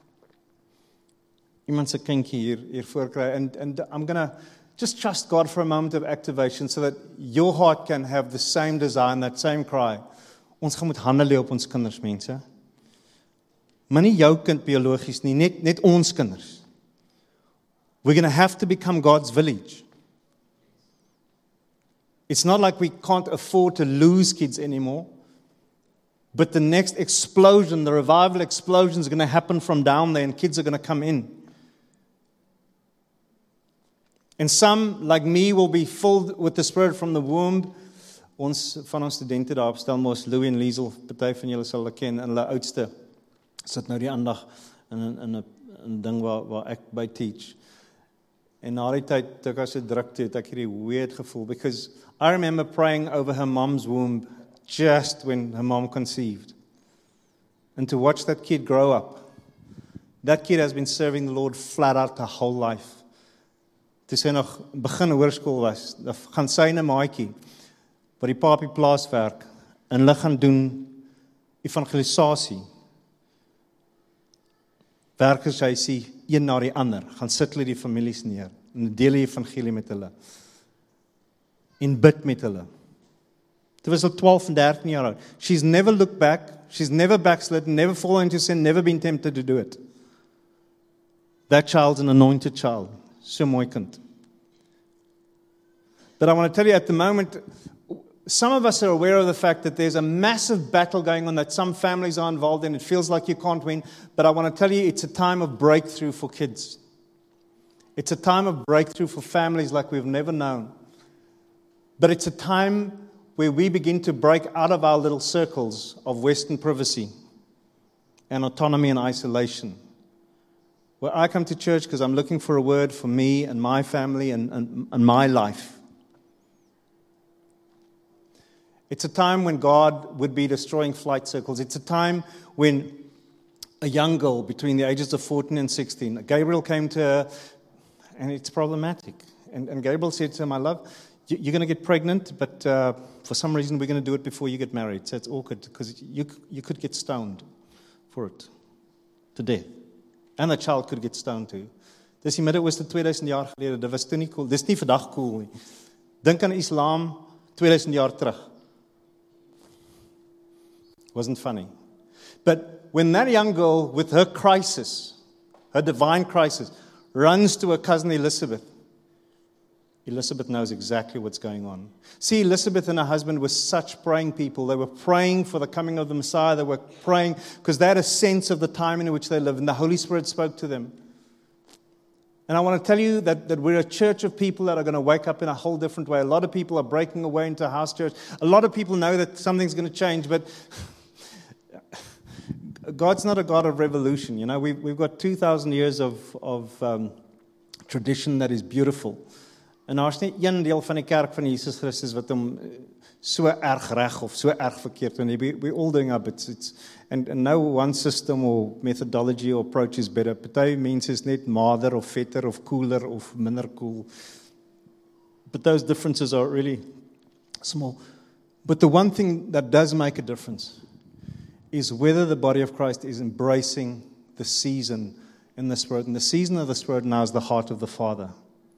iemand se kindjie hier, hier voorkry, and, and I'm going to just trust God for a moment of activation so that your heart can have the same desire and that same cry. Ons gaan moet hande lê op ons kinders, mense. Maar nie jou kind biologies nie, net, net ons kinders. We're going to have to become God's village. It's not like we can't afford to lose kids anymore, but the next explosion, the revival explosion is going to happen from down there, and kids are going to come in. And some, like me, will be filled with the Spirit from the womb. Ons van ons studente daar op Stellenbosch, Louis en Liesel, party van julle sal hulle ken, en hulle oudste sit nou die aandag in 'n in 'n 'n ding waar waar ek by teach. En na die tyd, toe ek as 'n druk toe, het ek hierdie weird gevoel, because I remember praying over her mom's womb just when her mom conceived. And to watch that kid grow up. That kid has been serving the Lord flat out her whole life. Toe sy nog begin hoërskool was, dan gaan sy in 'n maatjie wat die pa op die plaas werk, en hulle gaan doen evangelisasie. Werkers hy sê een na die ander, gaan sit hulle die families neer en deel die evangelie met hulle. En bid met hulle. Dit was al twaalf en dertien jaar oud. She's never looked back, she's never backslidden, never fallen into sin, never been tempted to do it. That child's an anointed child. So mooi kind. But I want to tell you at the moment, some of us are aware of the fact that there's a massive battle going on that some families are involved in. It feels like you can't win. But I want to tell you, it's a time of breakthrough for kids. It's a time of breakthrough for families like we've never known. But it's a time where we begin to break out of our little circles of Western privacy and autonomy and isolation. Where I come to church because I'm looking for a word for me and my family and, and, and my life. It's a time when God would be destroying flight circles. It's a time when a young girl between the ages of fourteen and sixteen, Gabriel came to her, and it's problematic. And, and Gabriel said to her, my love, you, you're going to get pregnant, but uh, for some reason we're going to do it before you get married. So it's awkward, because you, you could get stoned for it, to death. And the child could get stoned too. Dis die Midde-Ooste tweeduisend jaar gelede, dit was toe nie cool, dis nie vandag cool nie. Dink aan Islam tweeduisend jaar terug. Wasn't funny. But when that young girl with her crisis, her divine crisis, runs to her cousin Elizabeth, Elizabeth knows exactly what's going on. See, Elizabeth and her husband were such praying people. They were praying for the coming of the Messiah. They were praying because they had a sense of the time in which they live, and the Holy Spirit spoke to them. And I want to tell you that, that we're a church of people that are going to wake up in a whole different way. A lot of people are breaking away into a house church. A lot of people know that something's going to change, but God's not a God of revolution. You know, we've, we've got two thousand years of, of um, tradition that is beautiful. En daar's nie een deel van die kerk van Jesus Christus wat hom so erg reg of so erg verkeerd doen. We, we're all doing our bits. It's, and, and no one system or methodology or approach is better. Party mense is net maarder of vetter of cooler of minder cool. But those differences are really small. But the one thing that does make a difference is whether the body of Christ is embracing the season in the Spirit. And the season of the Spirit now is the heart of the Father.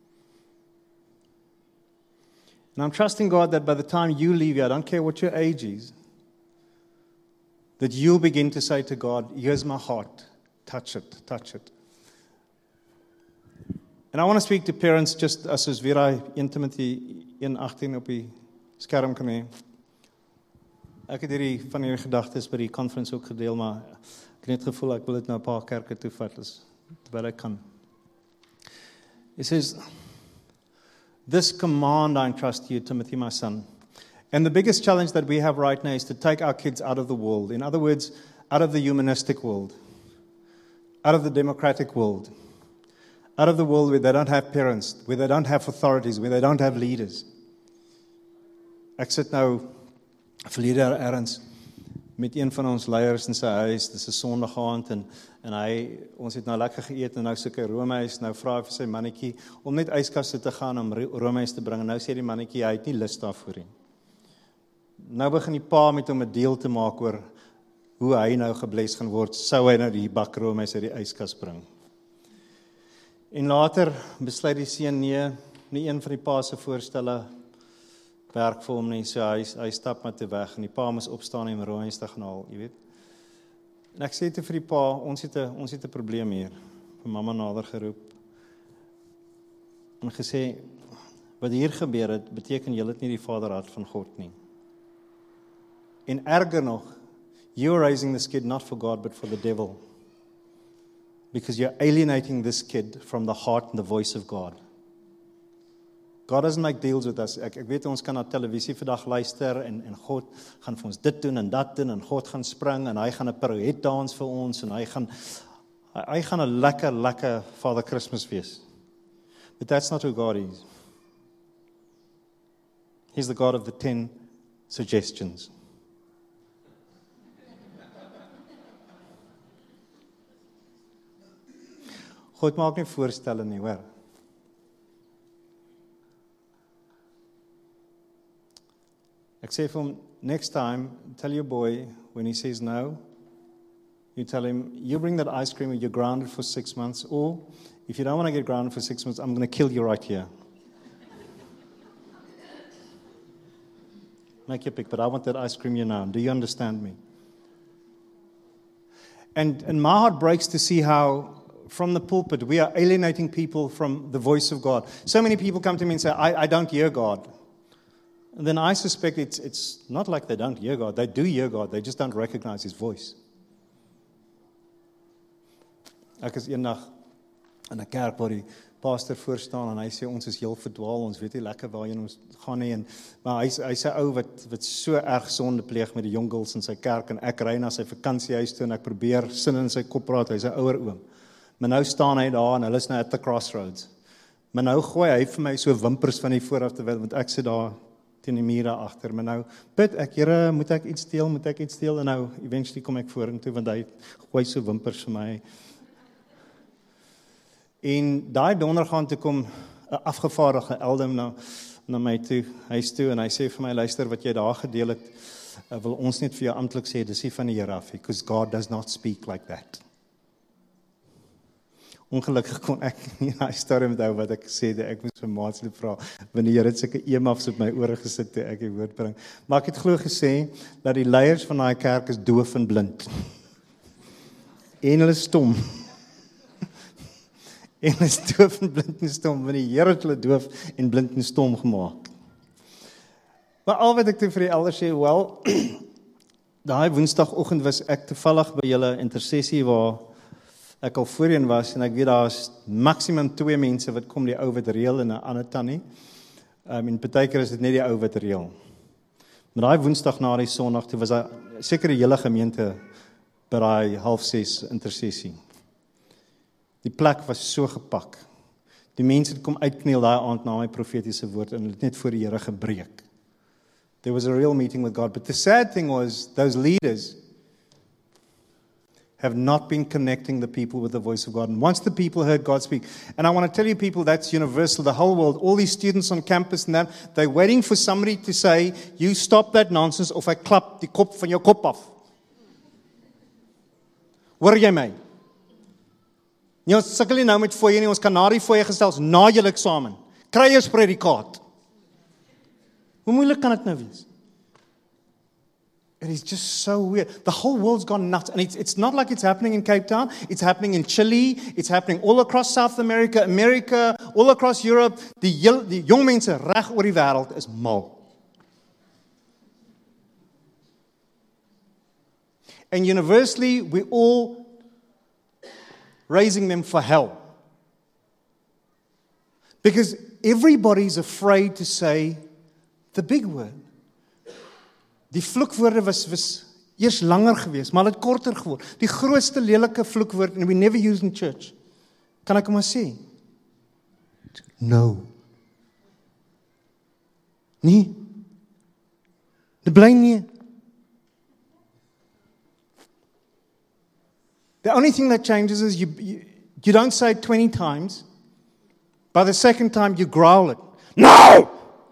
And I'm trusting God that by the time you leave here, I don't care what your age is, that you'll begin to say to God, here's my heart, touch it, touch it. And I want to speak to parents just as soos weer hy een Timothy een agttien op die skerm kan hê. Ek het hierdie van hierdie gedagtes by die conference ook gedeel, maar ek het net gevoel ek wil dit nou 'n paar kerke toe vat as terwyl ek kan. It says, this command I entrust to you, Timothy, my son. And the biggest challenge that we have right now is to take our kids out of the world. In other words, out of the humanistic world, out of the democratic world, out of the world where they don't have parents, where they don't have authorities, where they don't have leaders. Ek sit nou verlede jaar ergens met een van ons leiers in sy huis, dis 'n Sondag aand en en hy ons het nou lekker geëet en nou soek hy roomys, nou vra hy vir sy mannetjie om net yskaste te gaan om roomys te bring en nou sê die mannetjie hy het nie lus daarvoor nie. Nou begin die pa met hom 'n deal te maak oor hoe hy nou gebless gaan word, sou hy nou die bak roomys uit die yskas bring. En later besluit die seun nee, nie een van die pa se voorstelle werk vir hom nie, so hy, hy stap maar te weg en die pa moes opstaan en roomys te gaan haal, jy weet. En ek sê te vir die pa, ons het 'n ons het 'n probleem hier. Vir mamma nader geroep. En gesê wat hier gebeur het, beteken julle het nie die vaderhart van God nie. En erger nog, you're raising this kid not for God but for the devil. Because you're alienating this kid from the heart and the voice of God. God doesn't make deals with us. Ek, ek weet ons kan na televisie vandag luister en, en God gaan vir ons dit doen en dat doen en God gaan spring en hy gaan 'n pirouette dans vir ons en hy gaan hy, hy gaan 'n lekker lekker Father Christmas wees. But that's not who God is. He's the God of the ten suggestions. God maak nie voorstelle nie, hoor. Ek sê vir hom, next time, tell your boy, when he says no, you tell him, you bring that ice cream and you're grounded for six months, or if you don't want to get grounded for six months, I'm going to kill you right here. Make your pick, but I want that ice cream here now. Do you understand me? And, and my heart breaks to see how, from the pulpit, we are alienating people from the voice of God. So many people come to me and say, I, I don't hear God. And then I suspect it's, it's not like they don't hear God. They do hear God. They just don't recognize His voice. Ek is eendag in 'n kerk waar die pastor voor staan en hy sê ons is heel verdwaal, ons weet nie lekker waarheen ons gaan nie en maar hy's hy's 'n ou wat wat so erg sonde pleeg met die jong girls in sy kerk en ek ry na sy vakansiehuis toe en ek probeer sin in sy kop praat, hy's 'n ouer oom. Maar nou staan hy daar en hulle is nou at the crossroads. Maar nou gooi hy vir my so wimpers van die vooraf terwyl want ek sit daar teen die muur daar agter, maar nou bid ek, Here, moet ek iets steel, moet ek iets steel, en nou eventually kom ek vorentoe want hy gooi so wimpers vir my. En daai donderdag toe kom 'n afgevaardigde Eldam na na my toe, huis toe, en hy sê vir my, luister, wat jy daar gedeel het, uh, wil ons net vir jou amptelik sê, dis nie van die Here af, because God does not speak like that. Ongelukkig kon ek nie daai storie onthou wat ek sê, dat ek moes vir Maatsloop vra, wanneer die Here het sulke eemafs op my ore gesit toe ek die woord bring. Maar ek het glo gesê, dat die leiers van daai kerk is doof en blind. En hulle stom. En hulle is doof en blind en stom, want die Here het hulle doof en blind en stom gemaak. Maar al wat ek toe vir die elders sê, wel, daai woensdagoggend was ek toevallig by julle intersessie waar ek al voorheen was, en ek weet daar is maksimum twee mense wat kom, die ou wat reël en 'n ander tannie. Um, en partykeer is dit net die ou wat reël. Maar daai woensdag na die Sondag, toe was daar seker die hele gemeente by daai half ses intersessie. Die plek was so gepak. Die mense het kom uitkniel daai aand na my profetiese woord en het net voor die Here gebreek. There was a real meeting with God. But the sad thing was, those leaders have not been connecting the people with the voice of God. And once the people heard God speak, and I want to tell you people, that's universal, the whole world, all these students on campus and that, they're waiting for somebody to say, you stop that nonsense of ek klap die kop van jou kop af. Hoor jy my? Nie, ons sukkel nie nou met fooie nie, ons kan na die fooie gestels, na julle eksamen. Kry jy 'n predikaat. Hoe moeilik kan dit nou wees? It is just so weird. The whole world's gone nuts. And it's, it's not like it's happening in Cape Town. It's happening in Chile. It's happening all across South America, America, all across Europe. Die, heel, die jong mense reg oor die wêreld is mal. And universally, we're all raising them for hell. Because everybody's afraid to say the big word. Die vloekwoorde was, was eers langer geweest, maar het korter geword. Die grootste lelike vloekwoord, and we never use in church. Kan ek hom maar sê? No. Nee. Dit bly nie. The only thing that changes is you, you, you don't say it twenty times. By the second time you growl it. No!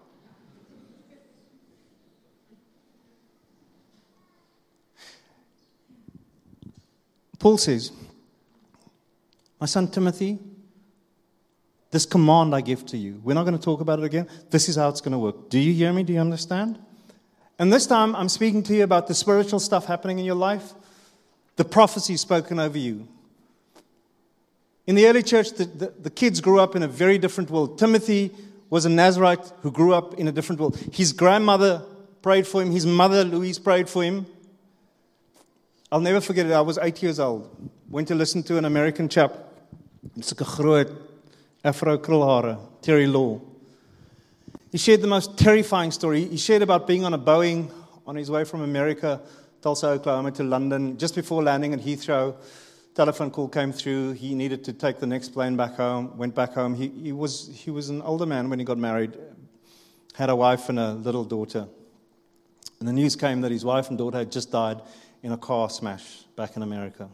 Paul says, my son Timothy, this command I give to you, we're not going to talk about it again. This is how it's going to work. Do you hear me? Do you understand? And this time I'm speaking to you about the spiritual stuff happening in your life, the prophecy spoken over you. In the early church, the, the, the kids grew up in a very different world. Timothy was a Nazarite who grew up in a different world. His grandmother prayed for him. His mother, Louise, prayed for him. I'll never forget it. I was eight years old. Went to listen to an American chap. Sulke groot afro krulhare, Terry Law. He shared the most terrifying story. He shared about being on a Boeing on his way from America, Tulsa, Oklahoma to London. Just before landing at Heathrow, telephone call came through. He needed to take the next plane back home. Went back home. He, he was he was an older man when he got married. Had a wife and a little daughter. And the news came that his wife and daughter had just died in a car smash back in America.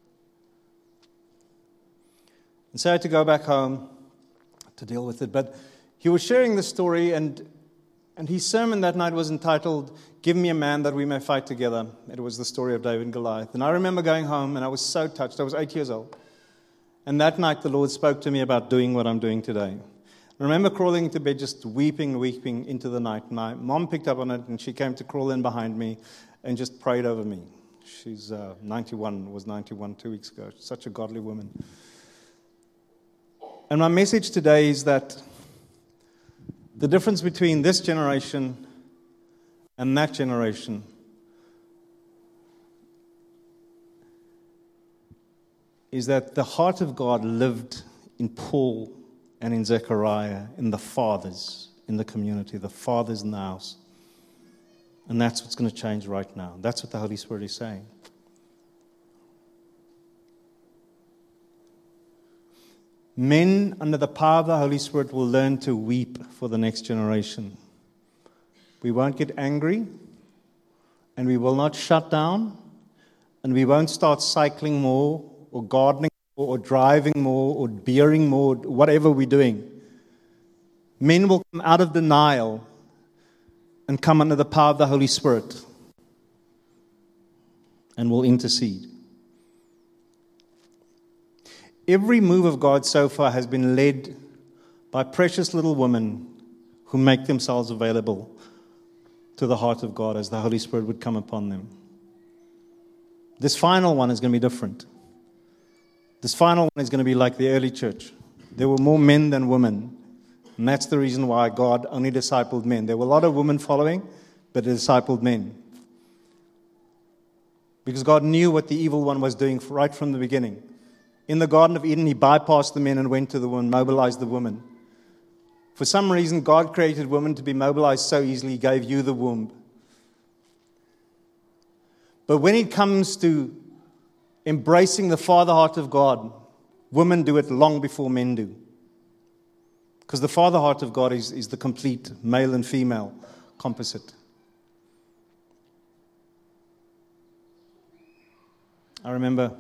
And so I had to go back home to deal with it. But he was sharing the story, and and his sermon that night was entitled, Give Me a Man That We May Fight Together. It was the story of David and Goliath. And I remember going home, and I was so touched. I was eight years old. And that night the Lord spoke to me about doing what I'm doing today. I remember crawling into bed, just weeping, weeping into the night. My mom picked up on it, and she came to crawl in behind me and just prayed over me. She's uh, ninety-one, was ninety-one two weeks ago. Such a godly woman. And my message today is that the difference between this generation and that generation is that the heart of God lived in Paul and in Zechariah, in the fathers in the community, the fathers in the house. And that's what's going to change right now. That's what the Holy Spirit is saying. Men under the power of the Holy Spirit will learn to weep for the next generation. We won't get angry, and we will not shut down, and we won't start cycling more, or gardening more, or driving more, or beering more, whatever we're doing. Men will come out of denial and come under the power of the Holy Spirit and will intercede. Every move of God so far has been led by precious little women who make themselves available to the heart of God as the Holy Spirit would come upon them. This final one is going to be different. This final one is going to be like the early church. There were more men than women. And that's the reason why God only discipled men. There were a lot of women following, but He discipled men. Because God knew what the evil one was doing right from the beginning. In the Garden of Eden, He bypassed the men and went to the women, mobilized the women. For some reason, God created women to be mobilized so easily, He gave you the womb. But when it comes to embracing the Father heart of God, women do it long before men do. Because the Father heart of God is, is the complete male and female composite. I remember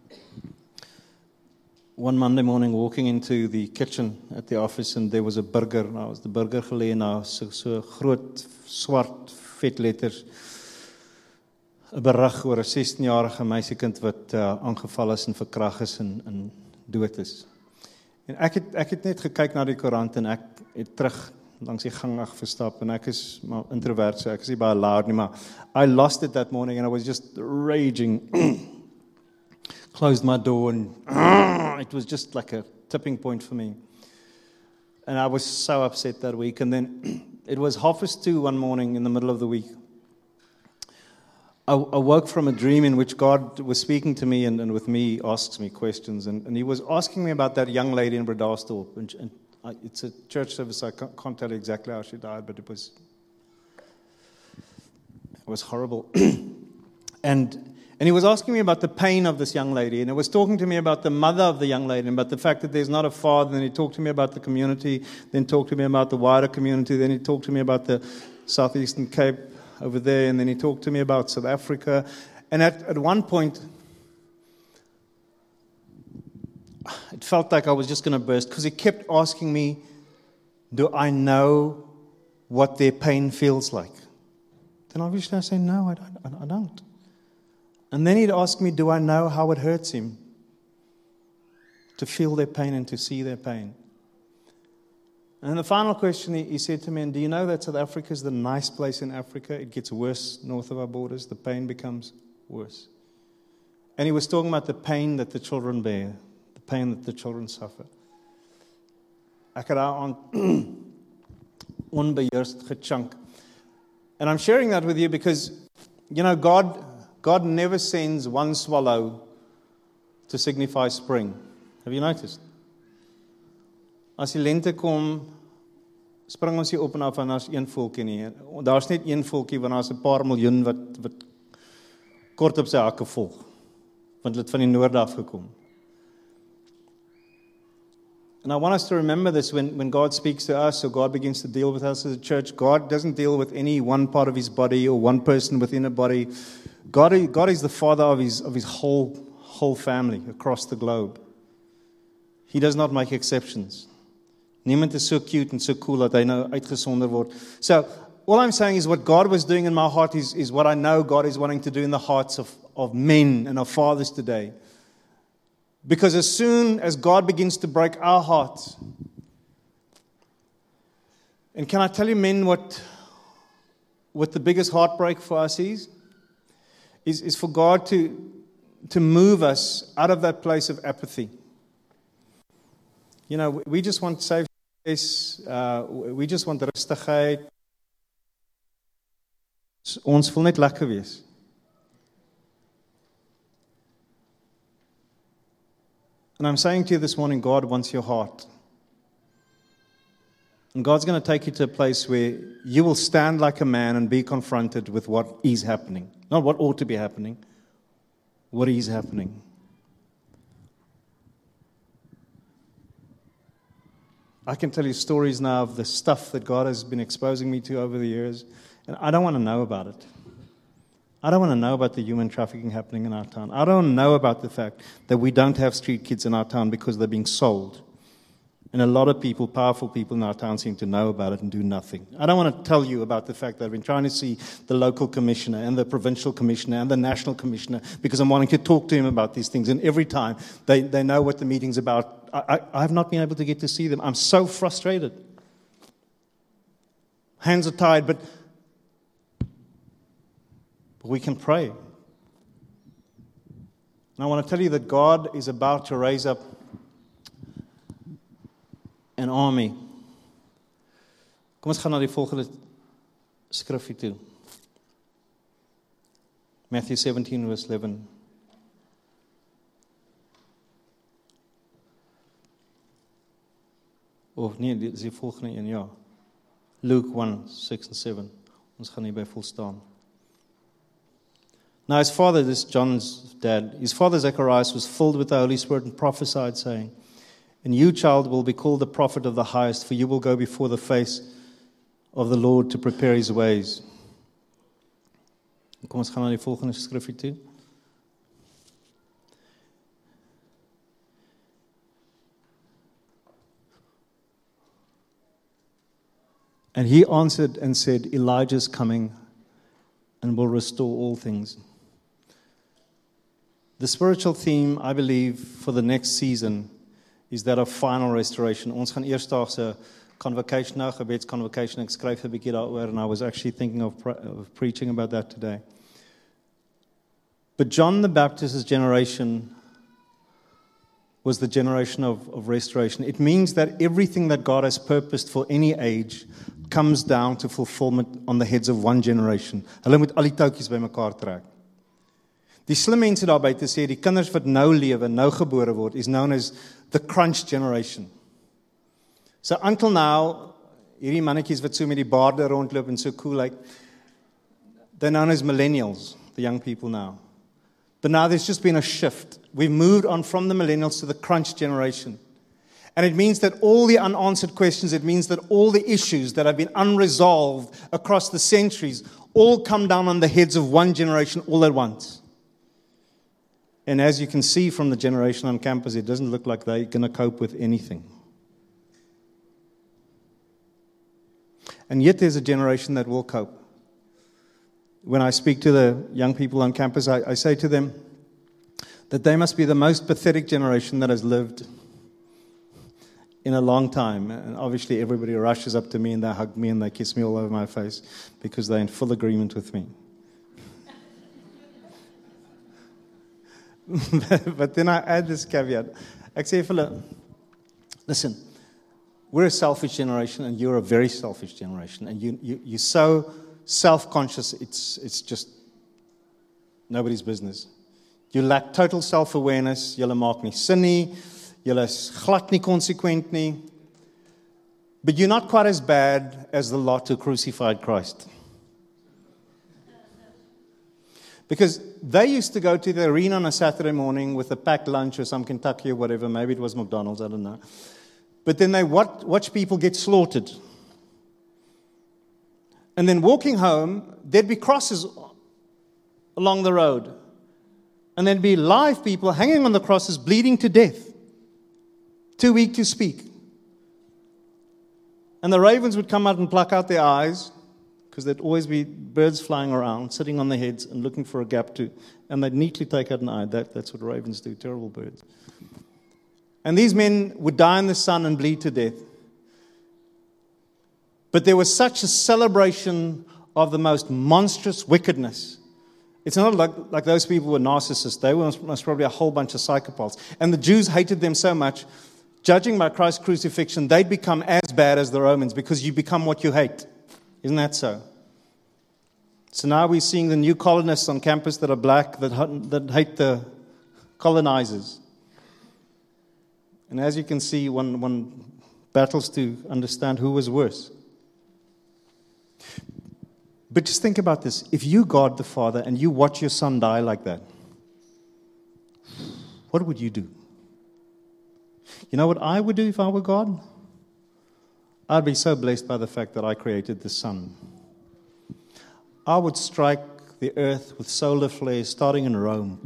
one Monday morning walking into the kitchen at the office and there was a burger. Nou was die burger gelê en daar so, so groot swart vet letters 'n berig oor 'n sestien-jarige meisiekind wat uh, aangeval is en verkrag is en, en dood is. En ek het ek het net gekyk na die koerant en ek het terug langs die gang af gestap en ek is maar introvert, so ek is nie baie loud nie, maar I lost it that morning and I was just raging. Closed my door and it was just like a tipping point for me. And I was so upset that week. And then it was half past two one morning in the middle of the week. I, I woke from a dream in which God was speaking to me and, and with me asks me questions. And, and He was asking me about that young lady in Bredasdorp. And, and I, it's a church service. I can't, can't tell you exactly how she died, but it was it was horrible. and And He was asking me about the pain of this young lady, and He was talking to me about the mother of the young lady, and about the fact that there's not a father, and He talked to me about the community, then talked to me about the wider community, then He talked to me about the Southeastern Cape over there, and then He talked to me about South Africa. And at, at one point, it felt like I was just going to burst, because He kept asking me, do I know what their pain feels like? Then obviously I say, no, I don't. I don't. And then He'd ask me, do I know how it hurts Him to feel their pain and to see their pain? And the final question he, he said to me, and do you know that South Africa is the nice place in Africa? It gets worse north of our borders. The pain becomes worse. And He was talking about the pain that the children bear, the pain that the children suffer. Ek het daar aan onbeheerst gechunk. And I'm sharing that with you because, you know, God... God never sends one swallow to signify spring. Have you noticed? As die lente kom, spring ons nie op en af en daar's een voeltjie nie. Daar's net een voeltjie want daar's 'n paar miljoen wat wat kort op sy hakke volg. Want hulle het van die noorde af gekom. And I want us to remember this when, when God speaks to us or God begins to deal with us as a church. God doesn't deal with any one part of His body or one person within a body. God, God is the Father of His, of his whole, whole family across the globe. He does not make exceptions. Niemand is so cute and so cool dat hy nou uitgesonder word. So, all I'm saying is what God was doing in my heart is, is what I know God is wanting to do in the hearts of, of men and of fathers today. Because as soon as God begins to break our hearts, and can I tell you men what, what the biggest heartbreak for us is? Is, is for God to, to move us out of that place of apathy. You know, we just want safe space, uh, we just want rustigheid. Ons wil net lekker wees. And I'm saying to you this morning, God wants your heart. And God's going to take you to a place where you will stand like a man and be confronted with what is happening. Not what ought to be happening, what is happening. I can tell you stories now of the stuff that God has been exposing me to over the years. And I don't want to know about it. I don't want to know about the human trafficking happening in our town. I don't know about the fact that we don't have street kids in our town because they're being sold. And a lot of people, powerful people in our town, seem to know about it and do nothing. I don't want to tell you about the fact that I've been trying to see the local commissioner and the provincial commissioner and the national commissioner because I'm wanting to talk to him about these things. And every time they, they know what the meeting's about, I, I, I have not been able to get to see them. I'm so frustrated. Hands are tied, but we can pray. And I want to tell you that God is about to raise up an army. Kom ons gaan na die volgende skrifgie toe. Matthew seventeen verse eleven. Of nee, dit is die volgende een, ja. Luke one, six and seven. Ons gaan hierby vol staan. Now his father, this John's dad, his father Zacharias was filled with the Holy Spirit and prophesied, saying, "And you, child, will be called the prophet of the highest, for you will go before the face of the Lord to prepare his ways." Kom ons gaan na die volgende skrifgie toe. And he answered and said, "Elijah is coming and will restore all things." The spiritual theme, I believe, for the next season is that of final restoration. Ons gaan eersdaagse convocation nou, gebedsconvocation, ek skryf 'n bietjie daaroor, and I was actually thinking of, pre- of preaching about that today. But John the Baptist's generation was the generation of, of restoration. It means that everything that God has purposed for any age comes down to fulfillment on the heads of one generation. Hulle moet al die touwtjies bymekaar trek. Die slim mense daar buite sê, die kinders wat nou lewe, nou gebore word, is known as the crunch generation. So until now, hierdie mannetjies wat so met die baarde rondloop en so cool like, they're known as millennials, the young people now. But now there's just been a shift. We've moved on from the millennials to the crunch generation. And it means that all the unanswered questions, it means that all the issues that have been unresolved across the centuries all come down on the heads of one generation all at once. And as you can see from the generation on campus, it doesn't look like they're going to cope with anything. And yet there's a generation that will cope. When I speak to the young people on campus, I, I say to them that they must be the most pathetic generation that has lived in a long time. And obviously everybody rushes up to me and they hug me and they kiss me all over my face because they're in full agreement with me. But then I add this caveat. Ek sê vir hulle, listen, we're a selfish generation and you're a very selfish generation. And you, you, you're so self-conscious, it's, it's just nobody's business. You lack total self-awareness, julle maak nie sin nie, julle is glad nie konsekwent nie. But you're not quite as bad as the lot who crucified Christ. Because they used to go to the arena on a Saturday morning with a packed lunch or some Kentucky or whatever. Maybe it was McDonald's, I don't know. But then they watch, watch people get slaughtered. And then walking home, there'd be crosses along the road. And there'd be live people hanging on the crosses, bleeding to death. Too weak to speak. And the ravens would come out and pluck out their eyes, because there'd always be birds flying around, sitting on their heads and looking for a gap to, and they'd neatly take out an eye. That, that's what ravens do, terrible birds. And these men would die in the sun and bleed to death. But there was such a celebration of the most monstrous wickedness. It's not like, like those people were narcissists. They were most probably a whole bunch of psychopaths. And the Jews hated them so much, judging by Christ's crucifixion, they'd become as bad as the Romans because you become what you hate. Isn't that so? So now we're seeing the new colonists on campus that are black, that, that hate the colonizers. And as you can see, one, one battles to understand who was worse. But just think about this. If you, God the Father, and you watch your son die like that, what would you do? You know what I would do if I were God? I'd be so blessed by the fact that I created the sun. I would strike the earth with solar flares starting in Rome.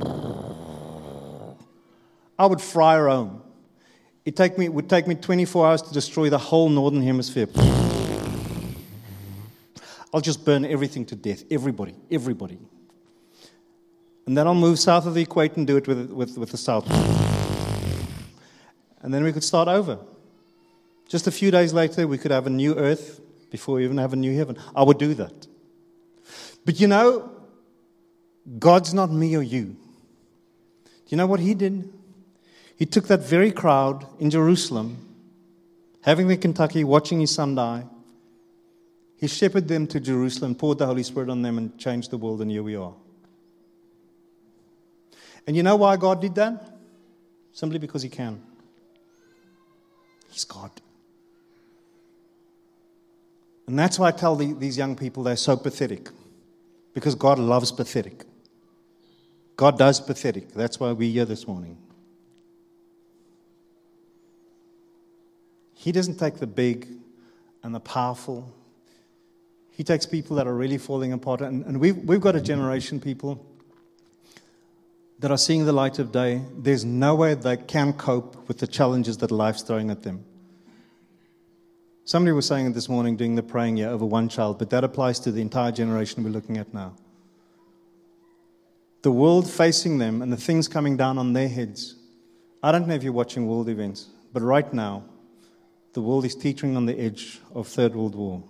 I would fry Rome. It, take me, it would take me twenty-four hours to destroy the whole northern hemisphere. I'll just burn everything to death. Everybody. Everybody. And then I'll move south of the equator and do it with, with, with the south. And then we could start over. Just a few days later, we could have a new earth before we even have a new heaven. I would do that. But you know, God's not me or you. Do you know what He did? He took that very crowd in Jerusalem, having the Kentucky, watching His Son die. He shepherded them to Jerusalem, poured the Holy Spirit on them, and changed the world, and here we are. And you know why God did that? Simply because He can. He's God. And that's why I tell the, these young people they're so pathetic. Because God loves pathetic. God does pathetic. That's why we're here this morning. He doesn't take the big and the powerful. He takes people that are really falling apart. And, and we've, we've got a generation, people, that are seeing the light of day. There's no way they can cope with the challenges that life's throwing at them. Somebody was saying it this morning doing the praying here over one child, but that applies to the entire generation we're looking at now. The world facing them and the things coming down on their heads. I don't know if you're watching world events, but right now, the world is teetering on the edge of Third World War.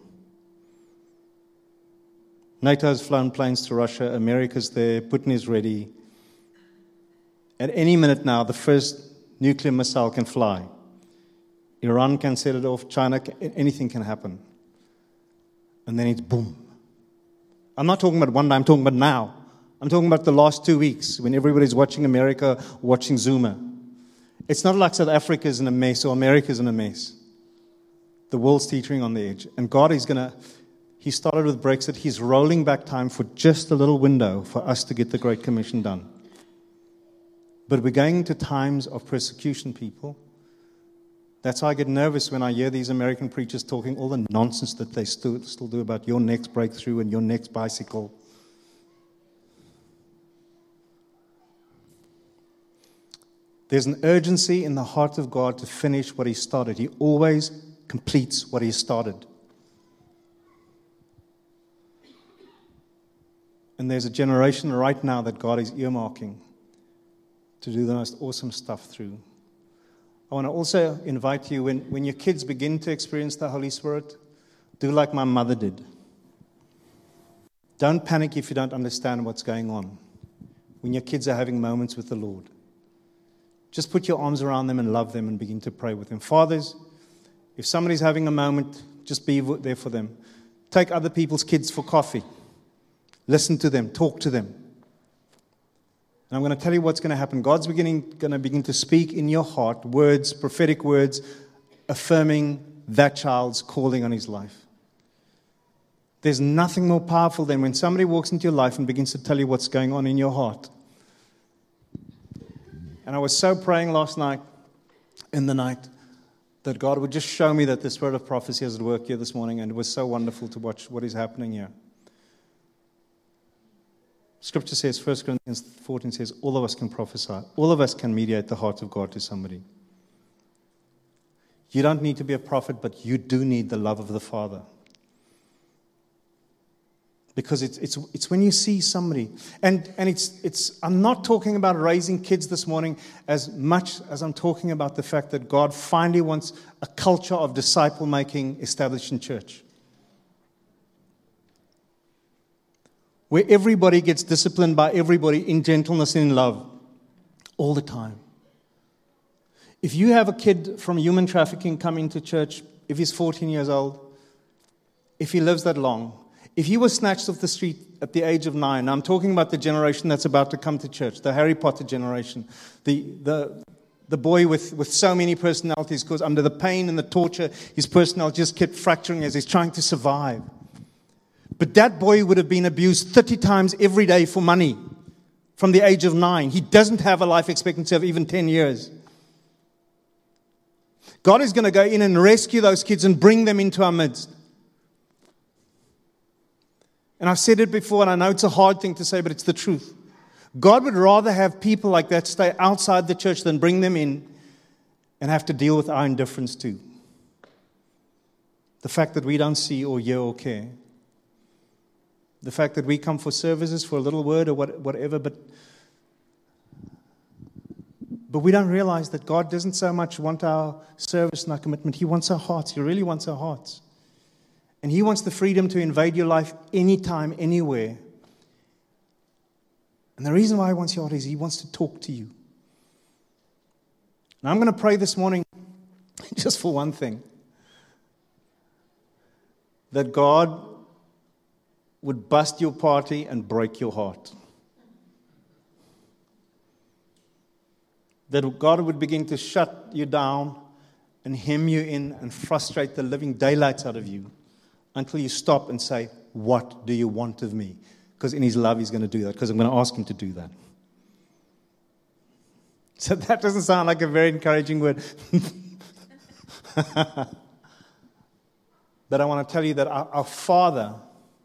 NATO has flown planes to Russia. America's there. Putin is ready. At any minute now, the first nuclear missile can fly. Iran can set it off. China, can, anything can happen. And then it's boom. I'm not talking about one day. I'm talking about now. I'm talking about the last two weeks when everybody's watching America, watching Zuma. It's not like South Africa is in a mess or America is in a mess. The world's teetering on the edge. And God is going to, He started with Brexit. He's rolling back time for just a little window for us to get the Great Commission done. But we're going into times of persecution, people. That's why I get nervous when I hear these American preachers talking all the nonsense that they still, still do about your next breakthrough and your next bicycle. There's an urgency in the heart of God to finish what He started. He always completes what He started. And there's a generation right now that God is earmarking to do the most awesome stuff through. I want to also invite you, when, when your kids begin to experience the Holy Spirit, do like my mother did. Don't panic if you don't understand what's going on. When your kids are having moments with the Lord, just put your arms around them and love them and begin to pray with them. Fathers, if somebody's having a moment, just be there for them. Take other people's kids for coffee. Listen to them. Talk to them. And I'm going to tell you what's going to happen. God's beginning, going to begin to speak in your heart words, prophetic words, affirming that child's calling on his life. There's nothing more powerful than when somebody walks into your life and begins to tell you what's going on in your heart. And I was so praying last night, in the night, that God would just show me that the spirit of prophecy is at work here this morning, and it was so wonderful to watch what is happening here. Scripture says, First Corinthians fourteen says, all of us can prophesy. All of us can mediate the heart of God to somebody. You don't need to be a prophet, but you do need the love of the Father. Because it's it's it's when you see somebody, and, and it's it's I'm not talking about raising kids this morning as much as I'm talking about the fact that God finally wants a culture of disciple making established in church. Where everybody gets disciplined by everybody in gentleness and in love all the time. If you have a kid from human trafficking come into church, if he's fourteen years old, if he lives that long, if he was snatched off the street at the age of nine, I'm talking about the generation that's about to come to church, the Harry Potter generation, the the the boy with, with so many personalities, because under the pain and the torture, his personality just kept fracturing as he's trying to survive. But that boy would have been abused thirty times every day for money from the age of nine. He doesn't have a life expectancy of even ten years. God is going to go in and rescue those kids and bring them into our midst. And I've said it before, and I know it's a hard thing to say, but it's the truth. God would rather have people like that stay outside the church than bring them in and have to deal with our indifference too. The fact that we don't see or hear or care. The fact that we come for services, for a little word or what, whatever, but but we don't realize that God doesn't so much want our service and our commitment. He wants our hearts. He really wants our hearts. And He wants the freedom to invade your life anytime, anywhere. And the reason why He wants your heart is He wants to talk to you. And I'm going to pray this morning just for one thing. That God would bust your party and break your heart. That God would begin to shut you down and hem you in and frustrate the living daylights out of you until you stop and say, what do you want of me? Because in His love He's going to do that, because I'm going to ask Him to do that. So that doesn't sound like a very encouraging word. But I want to tell you that our, our Father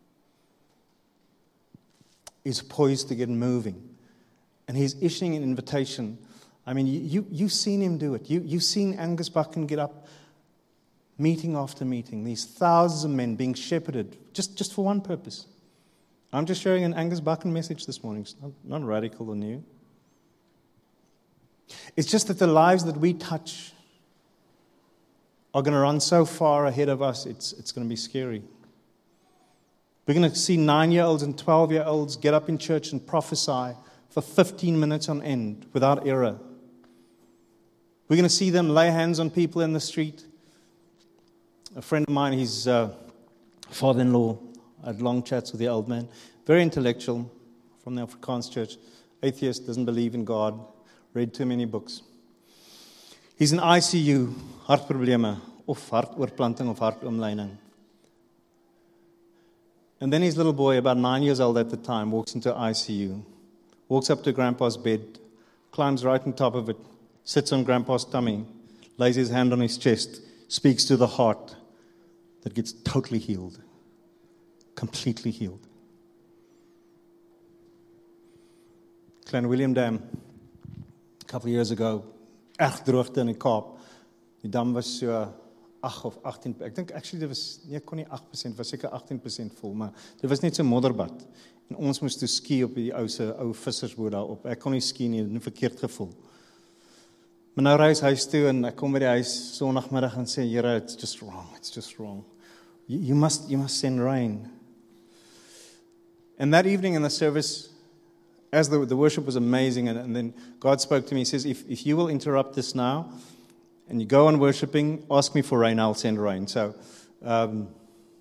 is poised to get moving. And He's issuing an invitation. I mean, you, you, you've seen Him do it. You, you've seen Angus Buchan get up meeting after meeting. These thousands of men being shepherded just, just for one purpose. I'm just sharing an Angus Buchan message this morning. It's not, not radical or new. It's just that the lives that we touch are going to run so far ahead of us, it's, it's going to be scary. We're going to see nine-year-olds and twelve-year-olds get up in church and prophesy for fifteen minutes on end without error. We're going to see them lay hands on people in the street. A friend of mine, his uh, father-in-law, I had long chats with the old man, very intellectual, from the Afrikaans church, atheist, doesn't believe in God, read too many books. He's in I C U, hartprobleme, of hartoorplanting of hartomleining. And then his little boy, about nine years old at the time, walks into I C U, walks up to Grandpa's bed, climbs right on top of it, sits on Grandpa's tummy, lays his hand on his chest, speaks to the heart that gets totally healed, completely healed. Klein William Dam, a couple of years ago, erg droogte in die Kaap. Die dam was so agt of agttien, ek dink actually dit was nee kon nie agt persent, was seker agttien persent vol, maar dit was net so modderbad. En ons moes toe ski op die ou se ou vissersboot daarop. Ek kon nie ski nie, dit het verkeerd gevoel. Maar nou reis huis toe en ek kom by die huis Sondagmiddag en sê, Here, it's just wrong, it's just wrong. You, you must you must send rain. And that evening in the service, as the, the worship was amazing, and, and then God spoke to me, He says, if, if you will interrupt this now, and you go on worshiping, ask me for rain, I'll send rain. So, um,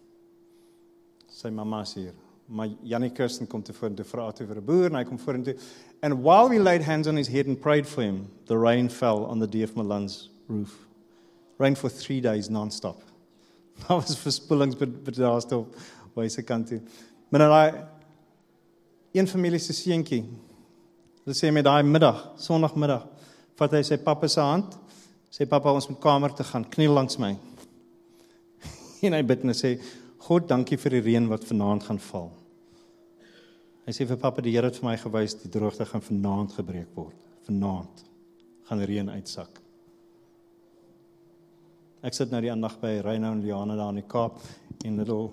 sy mama's hier. Maar Jannie Kirsten kom te vorentoe, vra toe vir 'n boer, en hy kom vorentoe. And while we laid hands on his head and prayed for him, the rain fell on the D F Milan's roof. Rain for three days non-stop. Daar was verspoelings, but daar stop wyse kant toe. Maar nou daai een familie se seentjie, hulle sê met daai middag, Sondagmiddag, vat hy sy pappa se hand, sê pappa, ons moet kamer te gaan, kniel langs my. En hy bid en hy sê, God, dankie vir die reën wat vanaand gaan val. Hy sê vir pappa, die Here het vir my gewys, die droogte gaan vanaand gebreek word. Vanaand gaan reën uitsak. Ek sit nou die aandag by Reino en Liana daar in die Kaap, en little,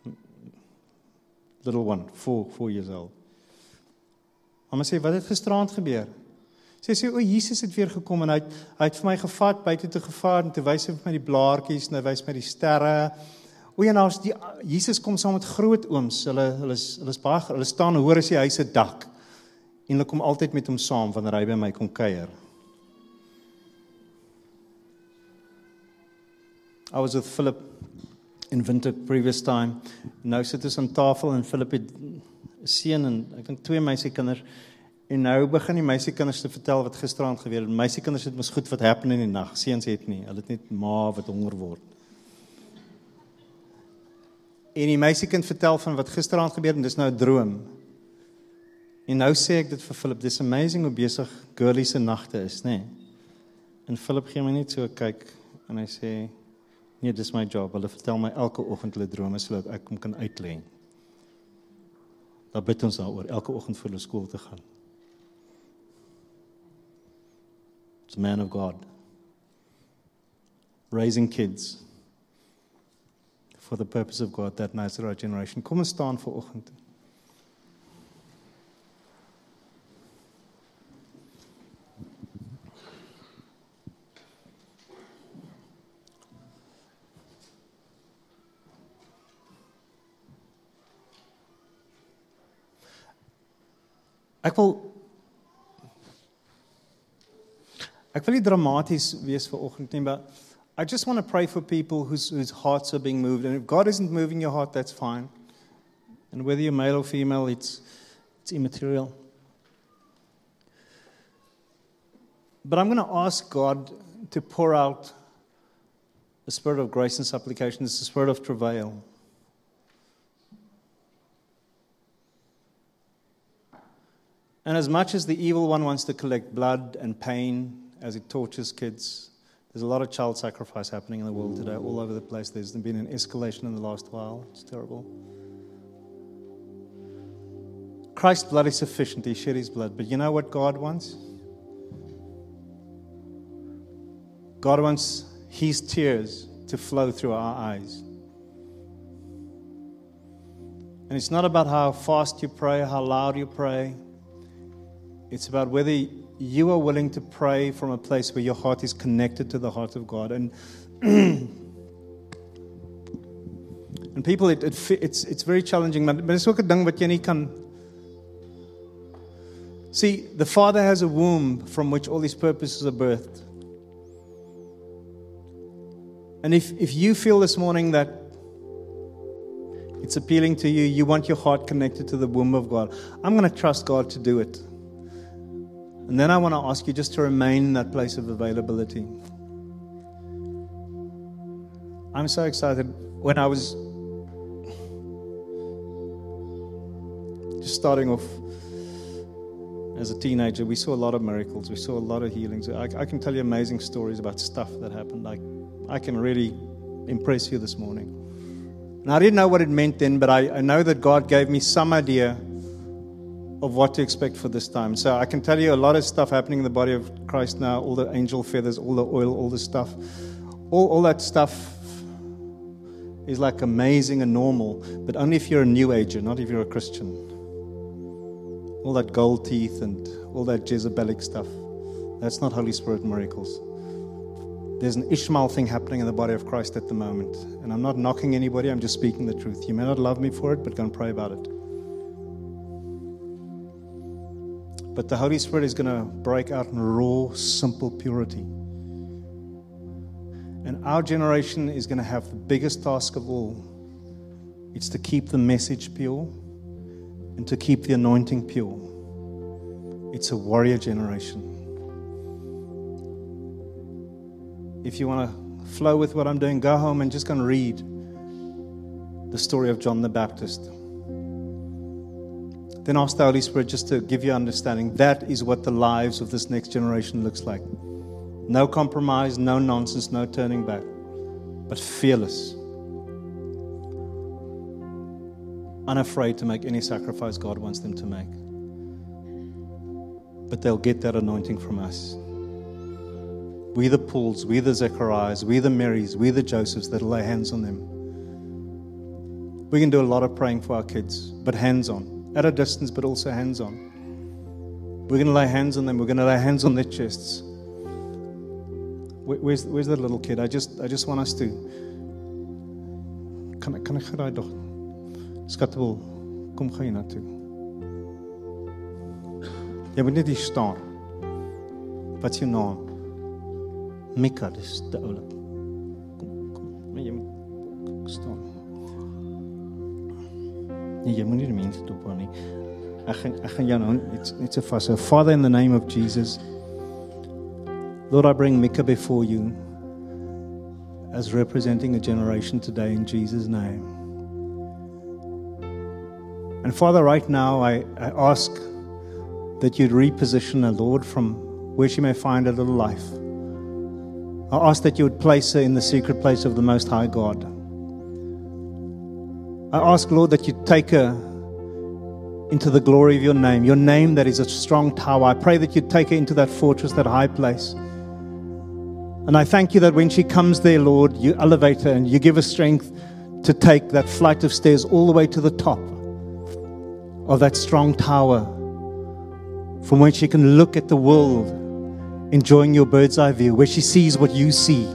little one, four, four years old. Mama sê, wat het gisteraand gebeur? Sy sê, o, Jesus het weer gekom, en hy, hy het vir my gevat, buite toe gevaar, en toe wys hy vir my die blaartjies, en hy wys my die sterre. O, en as die, Jesus kom saam met groot ooms, hulle, hulle, is, hulle, is baie, hulle staan, hoor as die huis se dak, en hulle kom altyd met hom saam, wanneer hy by my kom kuier. I was with Philip in Windhoek previous time. Nou sit ons aan tafel en Philip het 'n seun en ek dink twee meisiekinders. En nou begin die meisiekinders te vertel wat gisteraand gebeur het. Meisiekinders het mos goed wat happen in die nag. Seuns het nie. Hulle het net ma wat honger word. En die meisiekind vertel van wat gisteraand gebeur en dis nou 'n droom. En nou sê ek dit vir Philip, dis amazing hoe besig girlie se nagte is, nê? Nee? En Philip gee my net so 'n kyk en hy sê, nee, dis my job. Hulle vertel my elke oggend hulle drome sodat ek hom kan uitlê. Dan bid ons daaroor elke oggend vir hulle skool te gaan. It's a man of God. Raising kids for the purpose of God, that night of our generation. Kom ons staan vir oggend. Ek wil Ek wil nie dramaties wees vir oggend nie, but I just want to pray for people whose, whose hearts are being moved. And if God isn't moving your heart, that's fine. And whether you're male or female, it's, it's immaterial. But I'm going to ask God to pour out the spirit of grace and supplication, the spirit of travail. And as much as the evil one wants to collect blood and pain as it tortures kids, there's a lot of child sacrifice happening in the world today, all over the place. There's been an escalation in the last while. It's terrible. Christ's blood is sufficient. He shed his blood. But you know what God wants? God wants his tears to flow through our eyes. And it's not about how fast you pray, how loud you pray. It's about whether you are willing to pray from a place where your heart is connected to the heart of God. And and people, it, it, it's it's very challenging. Maar dit is ook 'n ding wat jy nie kan. See, the Father has a womb from which all his purposes are birthed. And if if you feel this morning that it's appealing to you, you want your heart connected to the womb of God, I'm going to trust God to do it. And then I want to ask you just to remain in that place of availability. I'm so excited. When I was just starting off as a teenager, we saw a lot of miracles. We saw a lot of healings. I, I can tell you amazing stories about stuff that happened. Like, I can really impress you this morning. And I didn't know what it meant then, but I, I know that God gave me some idea of what to expect for this time. So I can tell you a lot of stuff happening in the body of Christ now, all the angel feathers, all the oil, all the stuff. All, all that stuff is like amazing and normal, but only if you're a new ager, not if you're a Christian. All that gold teeth and all that Jezebelic stuff, that's not Holy Spirit miracles. There's an Ishmael thing happening in the body of Christ at the moment. And I'm not knocking anybody, I'm just speaking the truth. You may not love me for it, but go and pray about it. But the Holy Spirit is going to break out in raw, simple purity. And our generation is going to have the biggest task of all. It's to keep the message pure and to keep the anointing pure. It's a warrior generation. If you want to flow with what I'm doing, go home and just go and read the story of John the Baptist. Then ask the Holy Spirit just to give you understanding. That is what the lives of this next generation looks like. No compromise, no nonsense, no turning back, but fearless. Unafraid to make any sacrifice God wants them to make. But they'll get that anointing from us. We the Pauls, we the Zechariahs, we the Marys, we the Josephs that'll lay hands on them. We can do a lot of praying for our kids, but hands on. At a distance, but also hands on. We're going to lay hands on them. We're going to lay hands on their chests. Where, where's, where's that little kid? I just, I just want us to. Kan ek kan ek geraai dog? Skatbel, kom gaan jy na toe. Jy moet net hier staan. Wat is jou naam? Mika, dis te oulik. Kom, kom. Maar jy moet staan. Nee, jy moet nie die mense toepa nie. Ek gaan ek gaan jou nou net net so vas. So Father, in the name of Jesus, Lord, I bring Mika before you as representing a generation today in Jesus' name. And Father, right now I, I ask that you'd reposition her, Lord, from where she may find a little life. I ask that you would place her in the secret place of the Most High God. I ask, Lord, that you take her into the glory of your name, your name that is a strong tower. I pray that you take her into that fortress, that high place. And I thank you that when she comes there, Lord, you elevate her and you give her strength to take that flight of stairs all the way to the top of that strong tower, from where she can look at the world, enjoying your bird's eye view, where she sees what you see,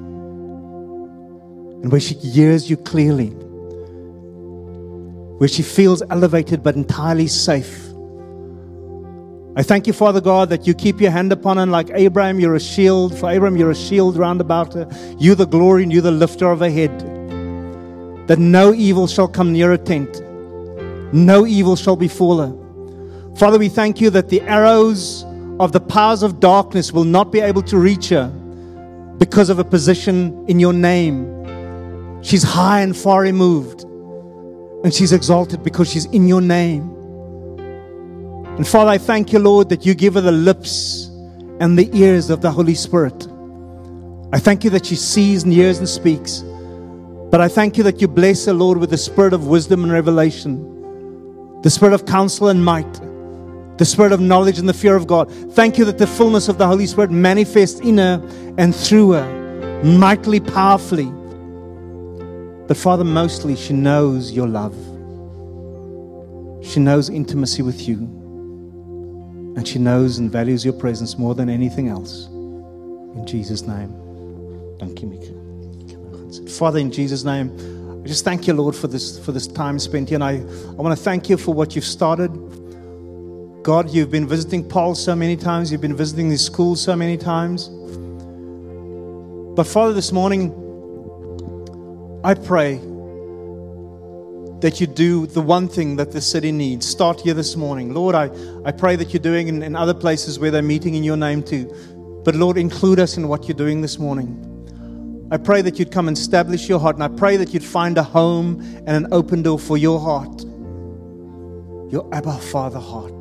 and where she hears you clearly, where she feels elevated but entirely safe. I thank you, Father God, that you keep your hand upon her, and like Abraham, you're a shield. For Abraham, you're a shield round about her. You the glory and you the lifter of her head. That no evil shall come near her tent. No evil shall befall her. Father, we thank you that the arrows of the powers of darkness will not be able to reach her because of a position in your name. She's high and far removed, and she's exalted because she's in your name. And Father, I thank you, Lord, that you give her the lips and the ears of the Holy Spirit. I thank you that she sees and hears and speaks. But I thank you that you bless her, Lord, with the spirit of wisdom and revelation, the spirit of counsel and might, the spirit of knowledge and the fear of God. Thank you that the fullness of the Holy Spirit manifests in her and through her, mightily, powerfully. But Father, mostly she knows your love. She knows intimacy with you. And she knows and values your presence more than anything else. In Jesus' name. Thank you, Mika. Father, in Jesus' name, I just thank you, Lord, for this for this time spent here. And I, I want to thank you for what you've started. God, you've been visiting Paul so many times. You've been visiting these schools so many times. But Father, this morning, I pray that you do the one thing that the city needs. Start here this morning. Lord, I, I pray that you're doing in, in other places where they're meeting in your name too. But Lord, include us in what you're doing this morning. I pray that you'd come and establish your heart. And I pray that you'd find a home and an open door for your heart. Your Abba Father heart.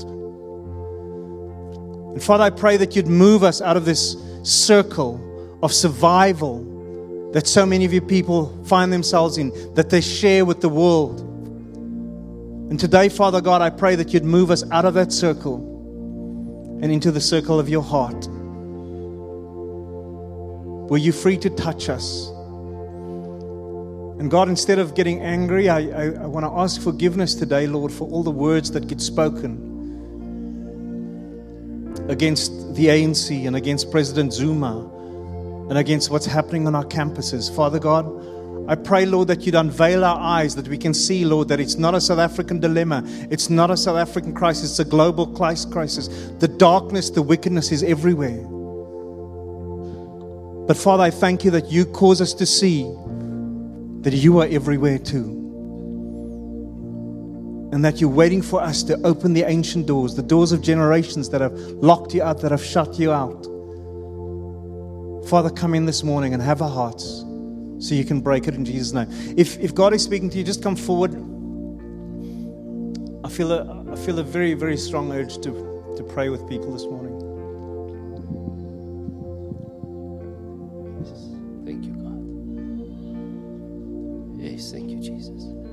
And Father, I pray that you'd move us out of this circle of survival that so many of you people find themselves in, that they share with the world. And today, Father God, I pray that you'd move us out of that circle and into the circle of your heart, where you're free to touch us. And God, instead of getting angry, I, I, I want to ask forgiveness today, Lord, for all the words that get spoken against the A N C and against President Zuma and against what's happening on our campuses. Father God, I pray, Lord, that you'd unveil our eyes, that we can see, Lord, that it's not a South African dilemma. It's not a South African crisis. It's a global crisis. The darkness, the wickedness is everywhere. But Father, I thank you that you cause us to see that you are everywhere too. And that you're waiting for us to open the ancient doors, the doors of generations that have locked you out, that have shut you out. Father, come in this morning and have our hearts so you can break it in Jesus' name. If if God is speaking to you, just come forward. I feel a, I feel a very, very strong urge to, to pray with people this morning. Thank you, God. Yes, thank you, Jesus.